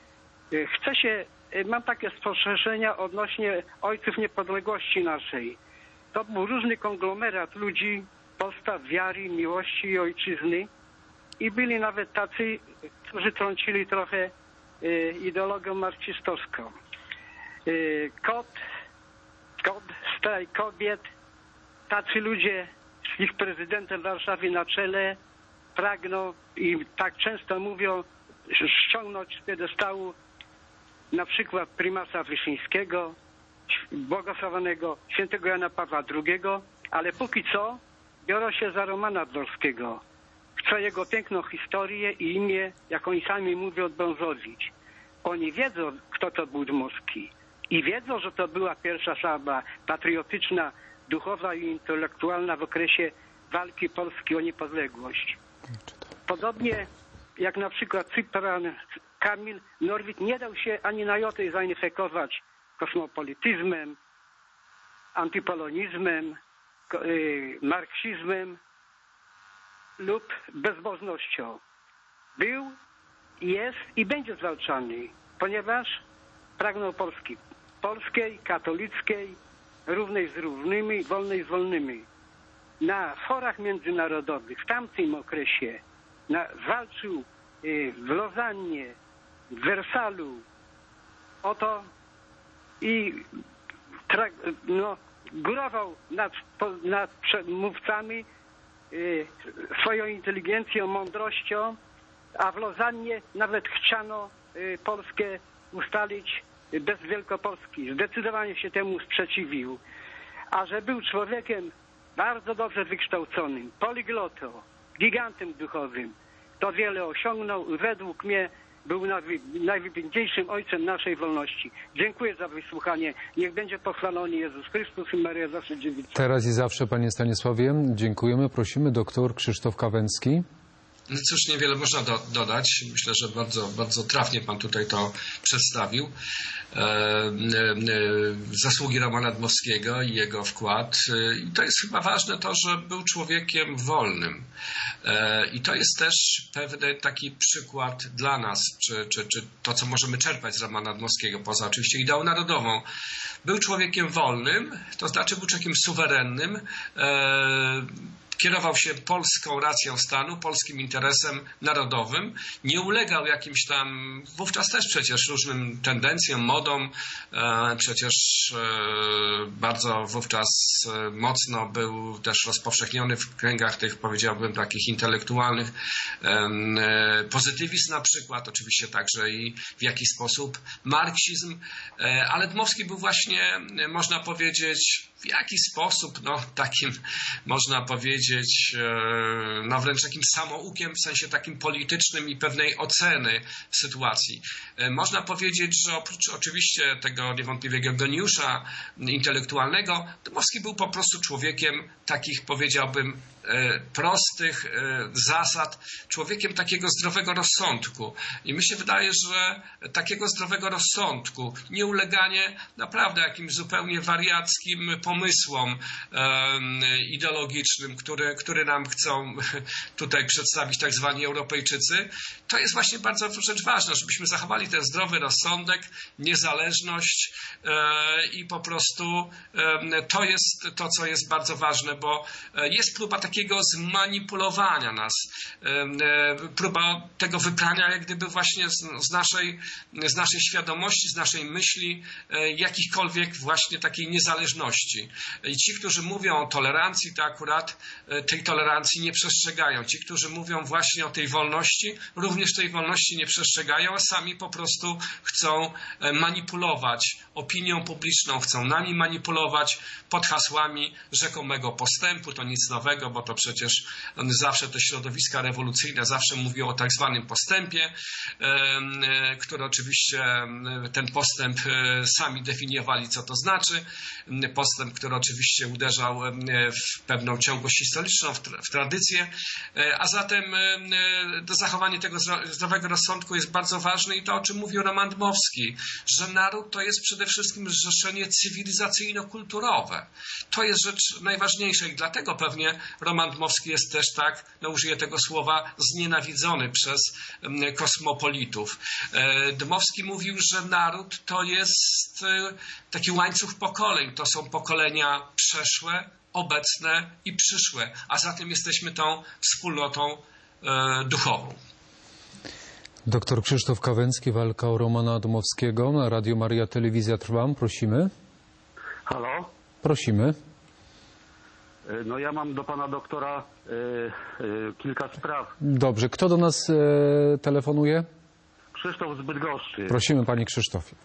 Mam takie spostrzeżenia odnośnie ojców niepodległości naszej. To był różny konglomerat ludzi, postaw wiary, miłości i ojczyzny i byli nawet tacy, którzy trącili trochę ideologią marksistowską. Strajk kobiet, tacy ludzie z ich prezydentem Warszawy na czele pragną i tak często mówią ściągnąć z piedestału na przykład prymasa Wyszyńskiego, błogosławionego świętego Jana Pawła II, ale póki co biorą się za Romana Dmowskiego. Chcą jego piękną historię i imię, jak oni sami mówią, odbrązowić. Oni wiedzą, kto to był Dmowski. I wiedzą, że to była pierwsza szaba patriotyczna, duchowa i intelektualna w okresie walki Polski o niepodległość. Podobnie jak na przykład Cypran, Kamil Norwid nie dał się ani na jotę zainfekować kosmopolityzmem, antypolonizmem, marksizmem lub bezbożnością. Był, jest i będzie zwalczany, ponieważ pragnął Polski. Polskiej, katolickiej, równej z równymi, wolnej z wolnymi. Na forach międzynarodowych w tamtym okresie walczył w Lozannie, w Wersalu o to i górował nad mówcami swoją inteligencją, mądrością, a w Lozannie nawet chciano Polskę ustalić bez Wielkopolski. Zdecydowanie się temu sprzeciwił. A że był człowiekiem bardzo dobrze wykształconym, poliglotą, gigantem duchowym, to wiele osiągnął i według mnie był najwybitniejszym ojcem naszej wolności. Dziękuję za wysłuchanie. Niech będzie pochwalony Jezus Chrystus i Maria zawsze dziewica. Teraz i zawsze, panie Stanisławie. Dziękujemy. Prosimy, doktor Krzysztof Kawęcki. No cóż, niewiele można dodać. Myślę, że bardzo, bardzo trafnie pan tutaj to przedstawił. Zasługi Romana Dmowskiego i jego wkład. I to jest chyba ważne to, że był człowiekiem wolnym. I to jest też pewny taki przykład dla nas, czy to, co możemy czerpać z Romana Dmowskiego, poza oczywiście ideą narodową. Był człowiekiem wolnym, to znaczy był człowiekiem suwerennym, kierował się polską racją stanu, polskim interesem narodowym, nie ulegał jakimś tam, wówczas też przecież różnym tendencjom, modom, przecież bardzo wówczas mocno był też rozpowszechniony w kręgach tych, powiedziałbym, takich intelektualnych pozytywizm na przykład, oczywiście także i w jakiś sposób marksizm, ale Dmowski był właśnie, można powiedzieć, w jakiś sposób, takim, można powiedzieć, wręcz takim samoukiem, w sensie takim politycznym i pewnej oceny sytuacji. Można powiedzieć, że oprócz oczywiście tego niewątpliwego geniusza intelektualnego, Dmowski był po prostu człowiekiem takich, powiedziałbym, prostych zasad, człowiekiem takiego zdrowego rozsądku. I mi się wydaje, że takiego zdrowego rozsądku, nieuleganie naprawdę jakimś zupełnie wariackim pomysłom ideologicznym, które nam chcą tutaj przedstawić tak zwani Europejczycy, to jest właśnie bardzo rzecz ważna, żebyśmy zachowali ten zdrowy rozsądek, niezależność i po prostu to jest to, co jest bardzo ważne, bo jest próba takiego zmanipulowania nas, próba tego wyprania jak gdyby właśnie z naszej świadomości, z naszej myśli jakichkolwiek właśnie takiej niezależności. I ci, którzy mówią o tolerancji, to akurat tej tolerancji nie przestrzegają. Ci, którzy mówią właśnie o tej wolności, również tej wolności nie przestrzegają, a sami po prostu chcą manipulować opinią publiczną, chcą nami manipulować pod hasłami rzekomego postępu. To nic nowego, bo to przecież zawsze te środowiska rewolucyjne zawsze mówią o tak zwanym postępie, który oczywiście ten postęp sami definiowali, co to znaczy. Postęp, który oczywiście uderzał w pewną ciągłość historyczną, w tradycję, a zatem zachowanie tego zdrowego rozsądku jest bardzo ważne i to, o czym mówił Roman Dmowski, że naród to jest przede wszystkim zrzeszenie cywilizacyjno-kulturowe. To jest rzecz najważniejsza i dlatego pewnie Roman Dmowski jest też tak, użyję tego słowa, znienawidzony przez kosmopolitów. Dmowski mówił, że naród to jest taki łańcuch pokoleń, to są pokolenia przeszłe, obecne i przyszłe, a zatem jesteśmy tą wspólnotą duchową. Doktor Krzysztof Kawęcki, walka o Romana Dmowskiego. Na Radio Maria Telewizja Trwam. Prosimy. Halo? Prosimy. No ja mam do pana doktora kilka spraw. Dobrze. Kto do nas telefonuje? Krzysztof z Bydgoszczy. Prosimy, panie Krzysztofie.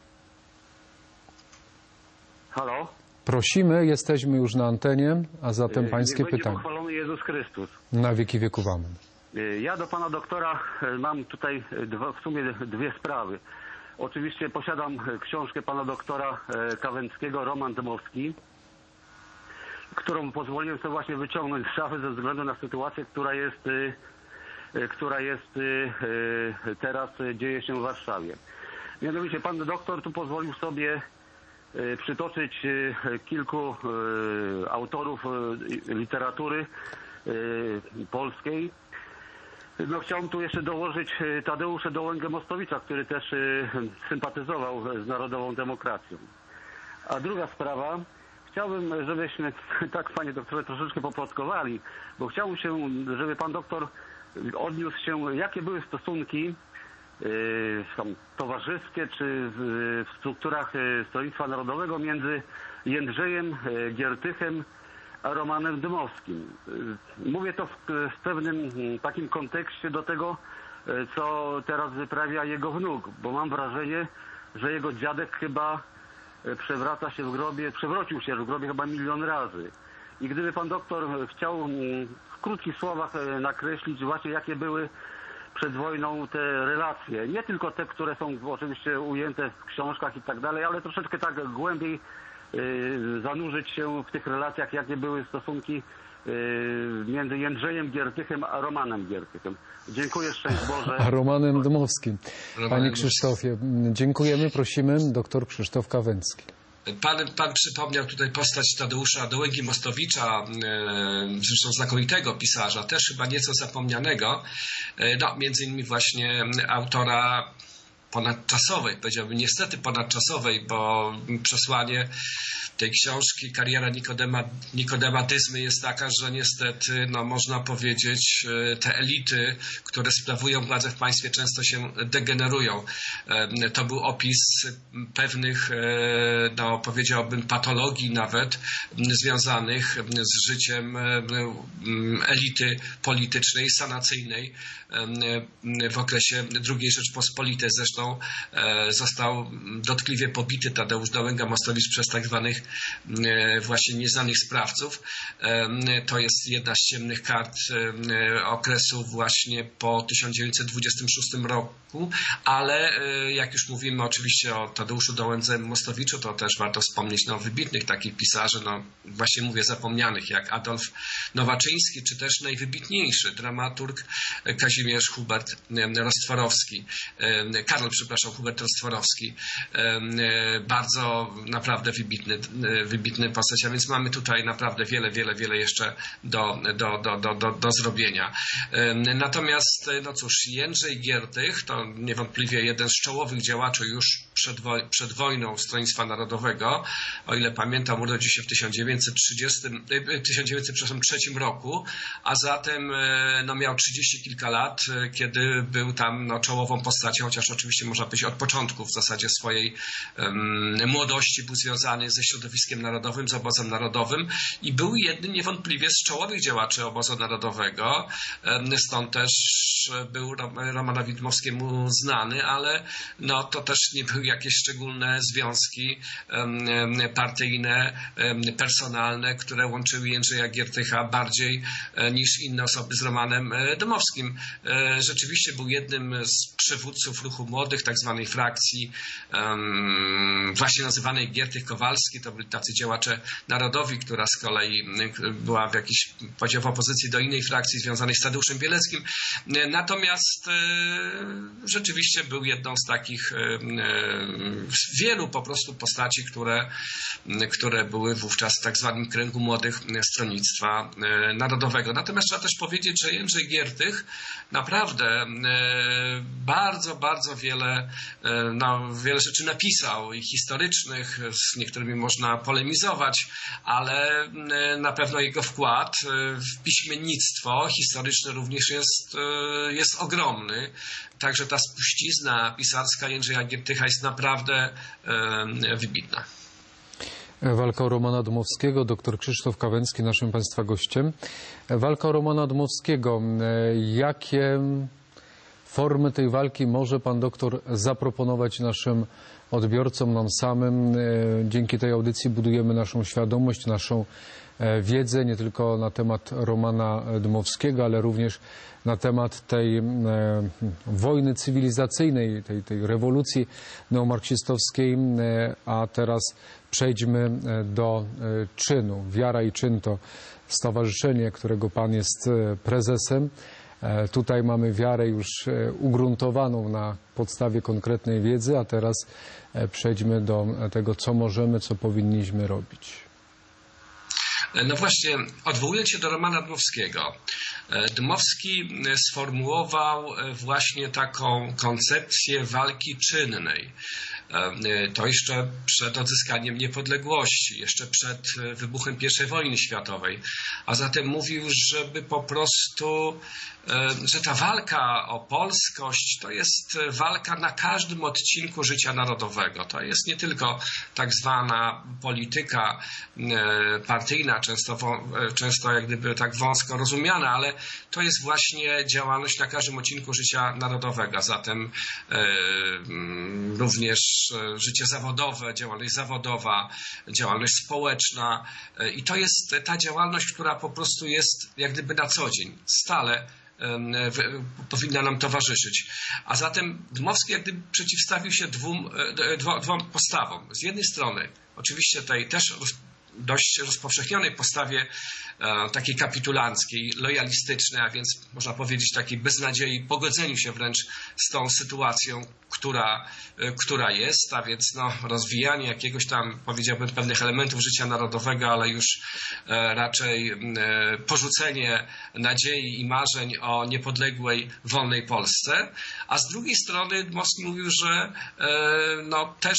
Halo? Prosimy, jesteśmy już na antenie, a zatem pańskie Niech będzie pytanie. pochwalony Jezus Chrystus. Na wieki wieków amen. Ja do pana doktora mam tutaj w sumie dwie sprawy. Oczywiście posiadam książkę pana doktora Kawęckiego, Roman Dmowski, którą pozwoliłem sobie właśnie wyciągnąć z szafy ze względu na sytuację, która jest teraz, dzieje się w Warszawie. Mianowicie pan doktor tu pozwolił sobie przytoczyć kilku autorów literatury polskiej. No, chciałem tu jeszcze dołożyć Tadeusza Dołęgę-Mostowicza, który też sympatyzował z Narodową Demokracją. A druga sprawa, chciałbym, żebyśmy tak, panie doktorze, troszeczkę poplotkowali, bo chciałbym się, żeby pan doktor odniósł się, jakie były stosunki towarzyskie czy w strukturach Stronnictwa Narodowego między Jędrzejem Giertychem a Romanem Dmowskim. Mówię to w pewnym takim kontekście do tego, co teraz wyprawia jego wnuk, bo mam wrażenie, że jego dziadek chyba przewrócił się w grobie chyba 1 000 000 razy. I gdyby pan doktor chciał w krótkich słowach nakreślić właśnie, jakie były przed wojną te relacje, nie tylko te, które są oczywiście ujęte w książkach i tak dalej, ale troszeczkę tak głębiej zanurzyć się w tych relacjach, jakie były stosunki między Jędrzejem Giertychem a Romanem Giertychem. Dziękuję, szczęść Boże. A Romanem Dmowskim. Panie Krzysztofie, dziękujemy, prosimy, doktor Krzysztof Kawęcki. Pan przypomniał tutaj postać Tadeusza Dołęgi-Mostowicza, zresztą znakomitego pisarza, też chyba nieco zapomnianego, no między innymi właśnie autora ponadczasowej, powiedziałbym niestety ponadczasowej, bo przesłanie tej książki Kariera Nikodematyzmy jest taka, że niestety, no można powiedzieć, te elity, które sprawują władzę w państwie, często się degenerują. To był opis pewnych, no powiedziałbym, patologii nawet związanych z życiem elity politycznej, sanacyjnej w okresie II Rzeczpospolitej. Zresztą został dotkliwie pobity Tadeusz Dołęga-Mostowicz przez tak zwanych właśnie nieznanych sprawców. To jest jedna z ciemnych kart okresu właśnie po 1926 roku, ale jak już mówimy oczywiście o Tadeuszu Dołędze-Mostowiczu, to też warto wspomnieć o wybitnych takich pisarzy, no właśnie mówię zapomnianych, jak Adolf Nowaczyński, czy też najwybitniejszy dramaturg Hubert Rostworowski. Hubert Rostworowski. Bardzo naprawdę wybitny postać, a więc mamy tutaj naprawdę wiele jeszcze do zrobienia. Natomiast, no cóż, Jędrzej Giertych to niewątpliwie jeden z czołowych działaczy już przed wojną Stronnictwa Narodowego. O ile pamiętam, urodził się w 1903 roku, a zatem no, miał 30 kilka lat, kiedy był tam no, czołową postacią, chociaż oczywiście można powiedzieć od początku w zasadzie swojej młodości był związany ze środowiskiem narodowym, z obozem narodowym i był jednym niewątpliwie z czołowych działaczy obozu narodowego. Stąd też był Romanowi Dmowskiemu znany, ale no, to też nie były jakieś szczególne związki partyjne, personalne, które łączyły Jędrzeja Giertycha bardziej niż inne osoby z Romanem Dmowskim. Rzeczywiście był jednym z przywódców ruchu młodych, tak zwanej frakcji, właśnie nazywanej Giertych-Kowalski. To byli tacy działacze narodowi, która z kolei była w jakiejś w opozycji do innej frakcji związanej z Tadeuszem Bieleckim. Natomiast rzeczywiście był jedną z takich wielu po prostu postaci, które były wówczas w tak zwanym kręgu młodych Stronnictwa Narodowego. Natomiast trzeba też powiedzieć, że Jędrzej Giertych naprawdę bardzo wiele rzeczy napisał i historycznych, z niektórymi można polemizować, ale na pewno jego wkład w piśmiennictwo historyczne również jest ogromny. Także ta spuścizna pisarska Jędrzeja Giertycha jest naprawdę wybitna. Walka o Romana Dmowskiego, dr Krzysztof Kawęcki, naszym Państwa gościem. Walka o Romana Dmowskiego. Jakie formy tej walki może Pan doktor zaproponować naszym odbiorcom, nam samym? Dzięki tej audycji budujemy naszą świadomość, naszą wiedzę nie tylko na temat Romana Dmowskiego, ale również na temat tej wojny cywilizacyjnej, tej rewolucji neomarksistowskiej. A teraz przejdźmy do czynu. Wiara i czyn to stowarzyszenie, którego Pan jest prezesem. Tutaj mamy wiarę już ugruntowaną na podstawie konkretnej wiedzy, a teraz przejdźmy do tego, co możemy, co powinniśmy robić. No właśnie, odwołując się do Romana Dmowskiego. Dmowski sformułował właśnie taką koncepcję walki czynnej. To jeszcze przed odzyskaniem niepodległości, jeszcze przed wybuchem I wojny światowej. A zatem mówił, żeby po prostu, że ta walka o polskość to jest walka na każdym odcinku życia narodowego. To jest nie tylko tak zwana polityka partyjna, często jak gdyby tak wąsko rozumiana, ale to jest właśnie działalność na każdym odcinku życia narodowego. A zatem również życie zawodowe, działalność zawodowa, działalność społeczna i to jest ta działalność, która po prostu jest jak gdyby na co dzień, stale powinna nam towarzyszyć. A zatem Dmowski jak gdyby przeciwstawił się dwóm postawom. Z jednej strony oczywiście tej też dość rozpowszechnionej postawie takiej kapitulanckiej, lojalistycznej, a więc można powiedzieć takiej beznadziei, pogodzeniu się wręcz z tą sytuacją, która jest, a więc rozwijanie jakiegoś tam, powiedziałbym, pewnych elementów życia narodowego, ale już raczej porzucenie nadziei i marzeń o niepodległej, wolnej Polsce. A z drugiej strony Dmowski mówił, że też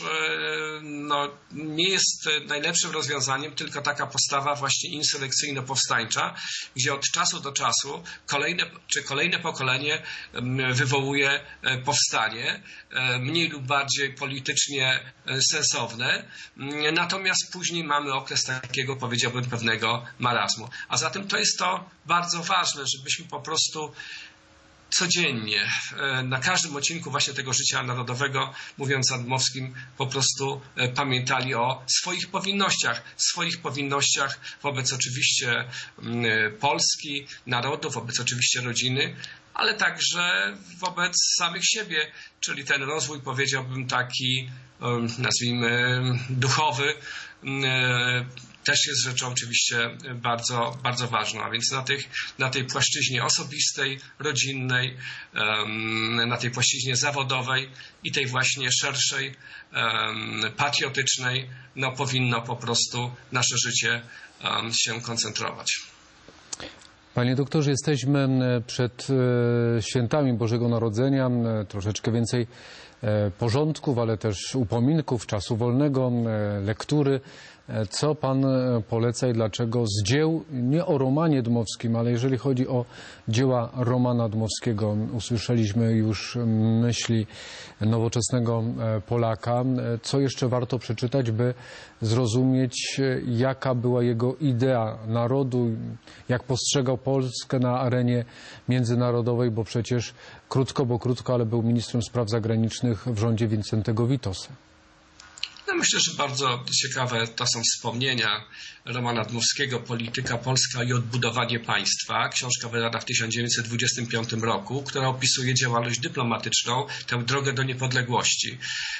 nie jest najlepszym rozwiązaniem tylko taka postawa właśnie insurekcyjno-powstańcza, gdzie od czasu do czasu kolejne pokolenie wywołuje powstanie, mniej lub bardziej politycznie sensowne, natomiast później mamy okres takiego, powiedziałbym, pewnego marazmu. A zatem to jest to bardzo ważne, żebyśmy po prostu codziennie, na każdym odcinku właśnie tego życia narodowego, mówiąc o Dmowskim, po prostu pamiętali o swoich powinnościach wobec oczywiście Polski, narodu, wobec oczywiście rodziny, ale także wobec samych siebie, czyli ten rozwój, powiedziałbym, taki, nazwijmy, duchowy, też jest rzeczą oczywiście bardzo, bardzo ważną, a więc na tej płaszczyźnie osobistej, rodzinnej, na tej płaszczyźnie zawodowej i tej właśnie szerszej, patriotycznej, powinno po prostu nasze życie się koncentrować. Panie doktorze, jesteśmy przed świętami Bożego Narodzenia, troszeczkę więcej porządków, ale też upominków, czasu wolnego, lektury. Co pan poleca i dlaczego z dzieł, nie o Romanie Dmowskim, ale jeżeli chodzi o dzieła Romana Dmowskiego, usłyszeliśmy już myśli nowoczesnego Polaka. Co jeszcze warto przeczytać, by zrozumieć, jaka była jego idea narodu, jak postrzegał Polskę na arenie międzynarodowej, bo przecież krótko, ale był ministrem spraw zagranicznych w rządzie Wincentego Witosa. Myślę, że bardzo ciekawe to są wspomnienia Romana Dmowskiego, Polityka Polska i odbudowanie państwa. Książka wydana w 1925 roku, która opisuje działalność dyplomatyczną, tę drogę do niepodległości.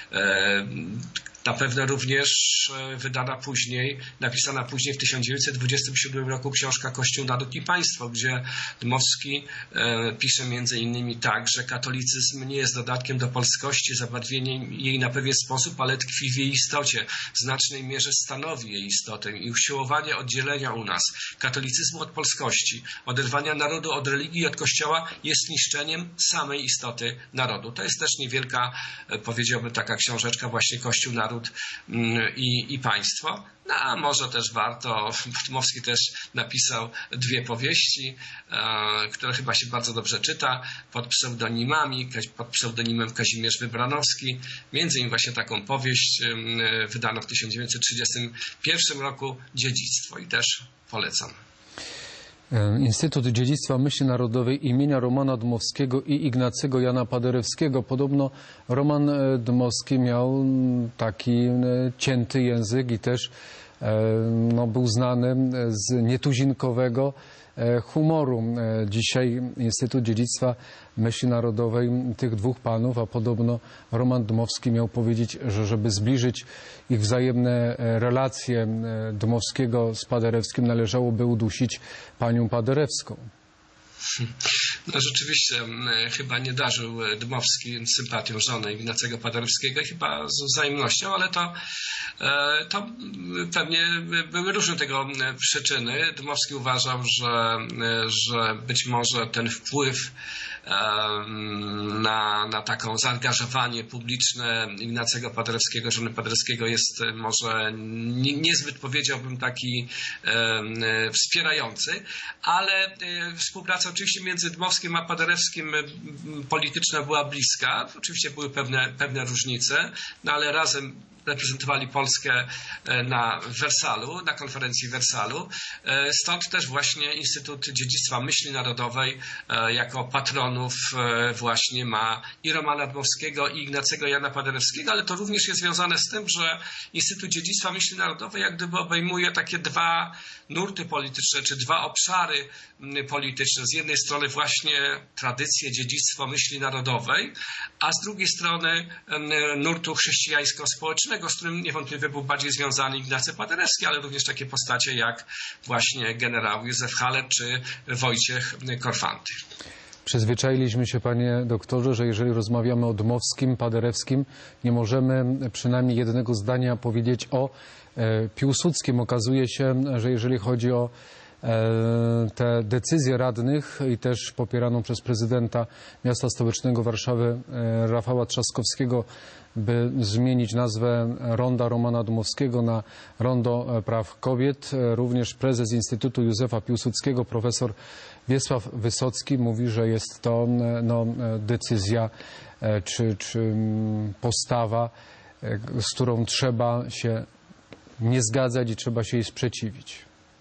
Na pewno również napisana później w 1927 roku książka Kościół, Naród i Państwo, gdzie Dmowski pisze między innymi tak, że katolicyzm nie jest dodatkiem do polskości, zabarwieniem jej na pewien sposób, ale tkwi w jej istocie, w znacznej mierze stanowi jej istotę i usiłowanie oddzielenia u nas katolicyzmu od polskości, oderwania narodu od religii i od Kościoła jest niszczeniem samej istoty narodu. To jest też niewielka, powiedziałbym, taka książeczka właśnie Kościół, Naród i Państwo. A może też warto, Dmowski też napisał 2 powieści, które chyba się bardzo dobrze czyta, pod pseudonimem Kazimierz Wybranowski. Między innymi właśnie taką powieść wydaną w 1931 roku, Dziedzictwo, i też polecam. Instytut Dziedzictwa Myśli Narodowej imienia Romana Dmowskiego i Ignacego Jana Paderewskiego. Podobno Roman Dmowski miał taki cięty język i też był znany z nietuzinkowego humoru. Dzisiaj Instytut Dziedzictwa Myśli Narodowej tych 2 panów, a podobno Roman Dmowski miał powiedzieć, że żeby zbliżyć ich wzajemne relacje Dmowskiego z Paderewskim, należałoby udusić panią Paderewską. Rzeczywiście chyba nie darzył Dmowski sympatią żony Ignacego Paderewskiego, chyba z wzajemnością, ale to pewnie były różne tego przyczyny. Dmowski uważał, że być może ten wpływ na taką zaangażowanie publiczne Ignacego Paderewskiego, żony Paderewskiego jest może niezbyt, powiedziałbym, taki wspierający, ale współpraca oczywiście między Dmowskim a Paderewskim polityczna była bliska. Oczywiście były pewne różnice, ale razem reprezentowali Polskę na Wersalu, na konferencji w Wersalu. Stąd też właśnie Instytut Dziedzictwa Myśli Narodowej jako patronów właśnie ma i Romana Dmowskiego, i Ignacego Jana Paderewskiego, ale to również jest związane z tym, że Instytut Dziedzictwa Myśli Narodowej jak gdyby obejmuje takie 2 nurty polityczne, czy 2 obszary polityczne. Z jednej strony właśnie tradycje, dziedzictwo myśli narodowej, a z drugiej strony nurtu chrześcijańsko-społecznego, historycznego, z którym niewątpliwie był bardziej związany Ignacy Paderewski, ale również takie postacie jak właśnie generał Józef Haller czy Wojciech Korfanty. Przyzwyczailiśmy się, panie doktorze, że jeżeli rozmawiamy o Dmowskim, Paderewskim, nie możemy przynajmniej jednego zdania powiedzieć o Piłsudskim. Okazuje się, że jeżeli chodzi o te decyzje radnych i też popieraną przez prezydenta miasta stołecznego Warszawy Rafała Trzaskowskiego, by zmienić nazwę Ronda Romana Dmowskiego na Rondo Praw Kobiet. Również prezes Instytutu Józefa Piłsudskiego, profesor Wiesław Wysocki, mówi, że jest to decyzja czy postawa, z którą trzeba się nie zgadzać i trzeba się jej sprzeciwić.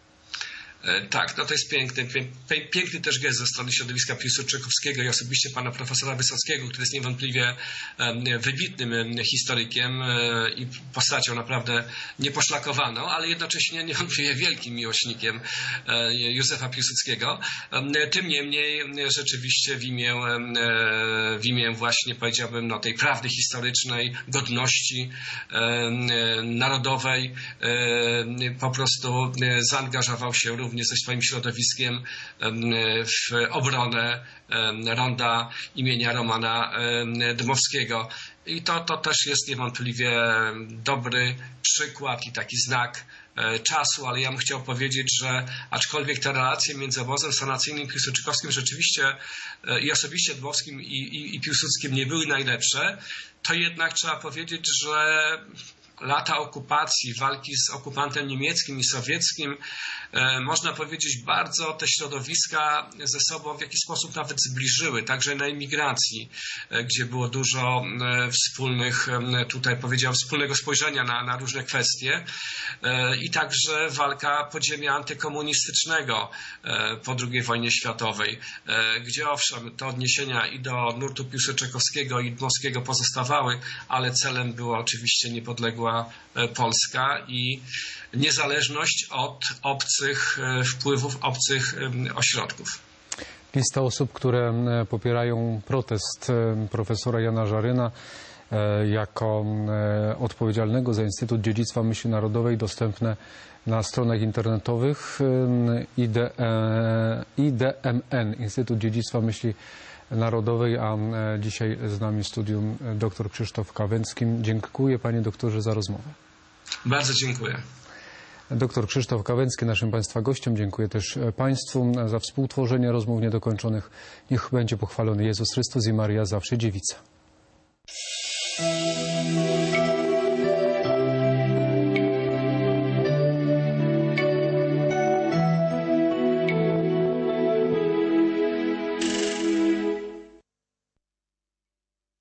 Tak, no to jest piękny też gest ze strony środowiska piłsudczykowskiego i osobiście pana profesora Wysockiego, który jest niewątpliwie wybitnym historykiem i postacią naprawdę nieposzlakowaną, ale jednocześnie niewątpliwie wielkim miłośnikiem Józefa Piłsudskiego. Tym niemniej rzeczywiście w imię właśnie, powiedziałbym, tej prawdy historycznej, godności narodowej po prostu zaangażował się również ze swoim środowiskiem w obronę ronda imienia Romana Dmowskiego. I to też jest niewątpliwie dobry przykład i taki znak czasu, ale ja bym chciał powiedzieć, że aczkolwiek te relacje między obozem sanacyjnym i piłsudczykowskim rzeczywiście i osobiście Dmowskim i Piłsudskim nie były najlepsze, to jednak trzeba powiedzieć, że lata okupacji, walki z okupantem niemieckim i sowieckim, można powiedzieć, bardzo te środowiska ze sobą w jakiś sposób nawet zbliżyły, także na emigracji, gdzie było dużo wspólnych, tutaj powiedział, wspólnego spojrzenia na różne kwestie i także walka podziemia antykomunistycznego po II wojnie światowej, gdzie owszem, te odniesienia i do nurtu piłsudczykowskiego i dmowskiego pozostawały, ale celem była oczywiście niepodległa Polska i niezależność od obcych wpływów, obcych ośrodków. Lista osób, które popierają protest profesora Jana Żaryna jako odpowiedzialnego za Instytut Dziedzictwa Myśli Narodowej, dostępne na stronach internetowych IDMN, Instytut Dziedzictwa Myśli Narodowej, a dzisiaj z nami w studium dr Krzysztof Kawęcki. Dziękuję, panie doktorze, za rozmowę. Bardzo dziękuję. Doktor Krzysztof Kawęcki, naszym państwa gościem. Dziękuję też państwu za współtworzenie rozmów niedokończonych. Niech będzie pochwalony Jezus Chrystus i Maria zawsze Dziewica.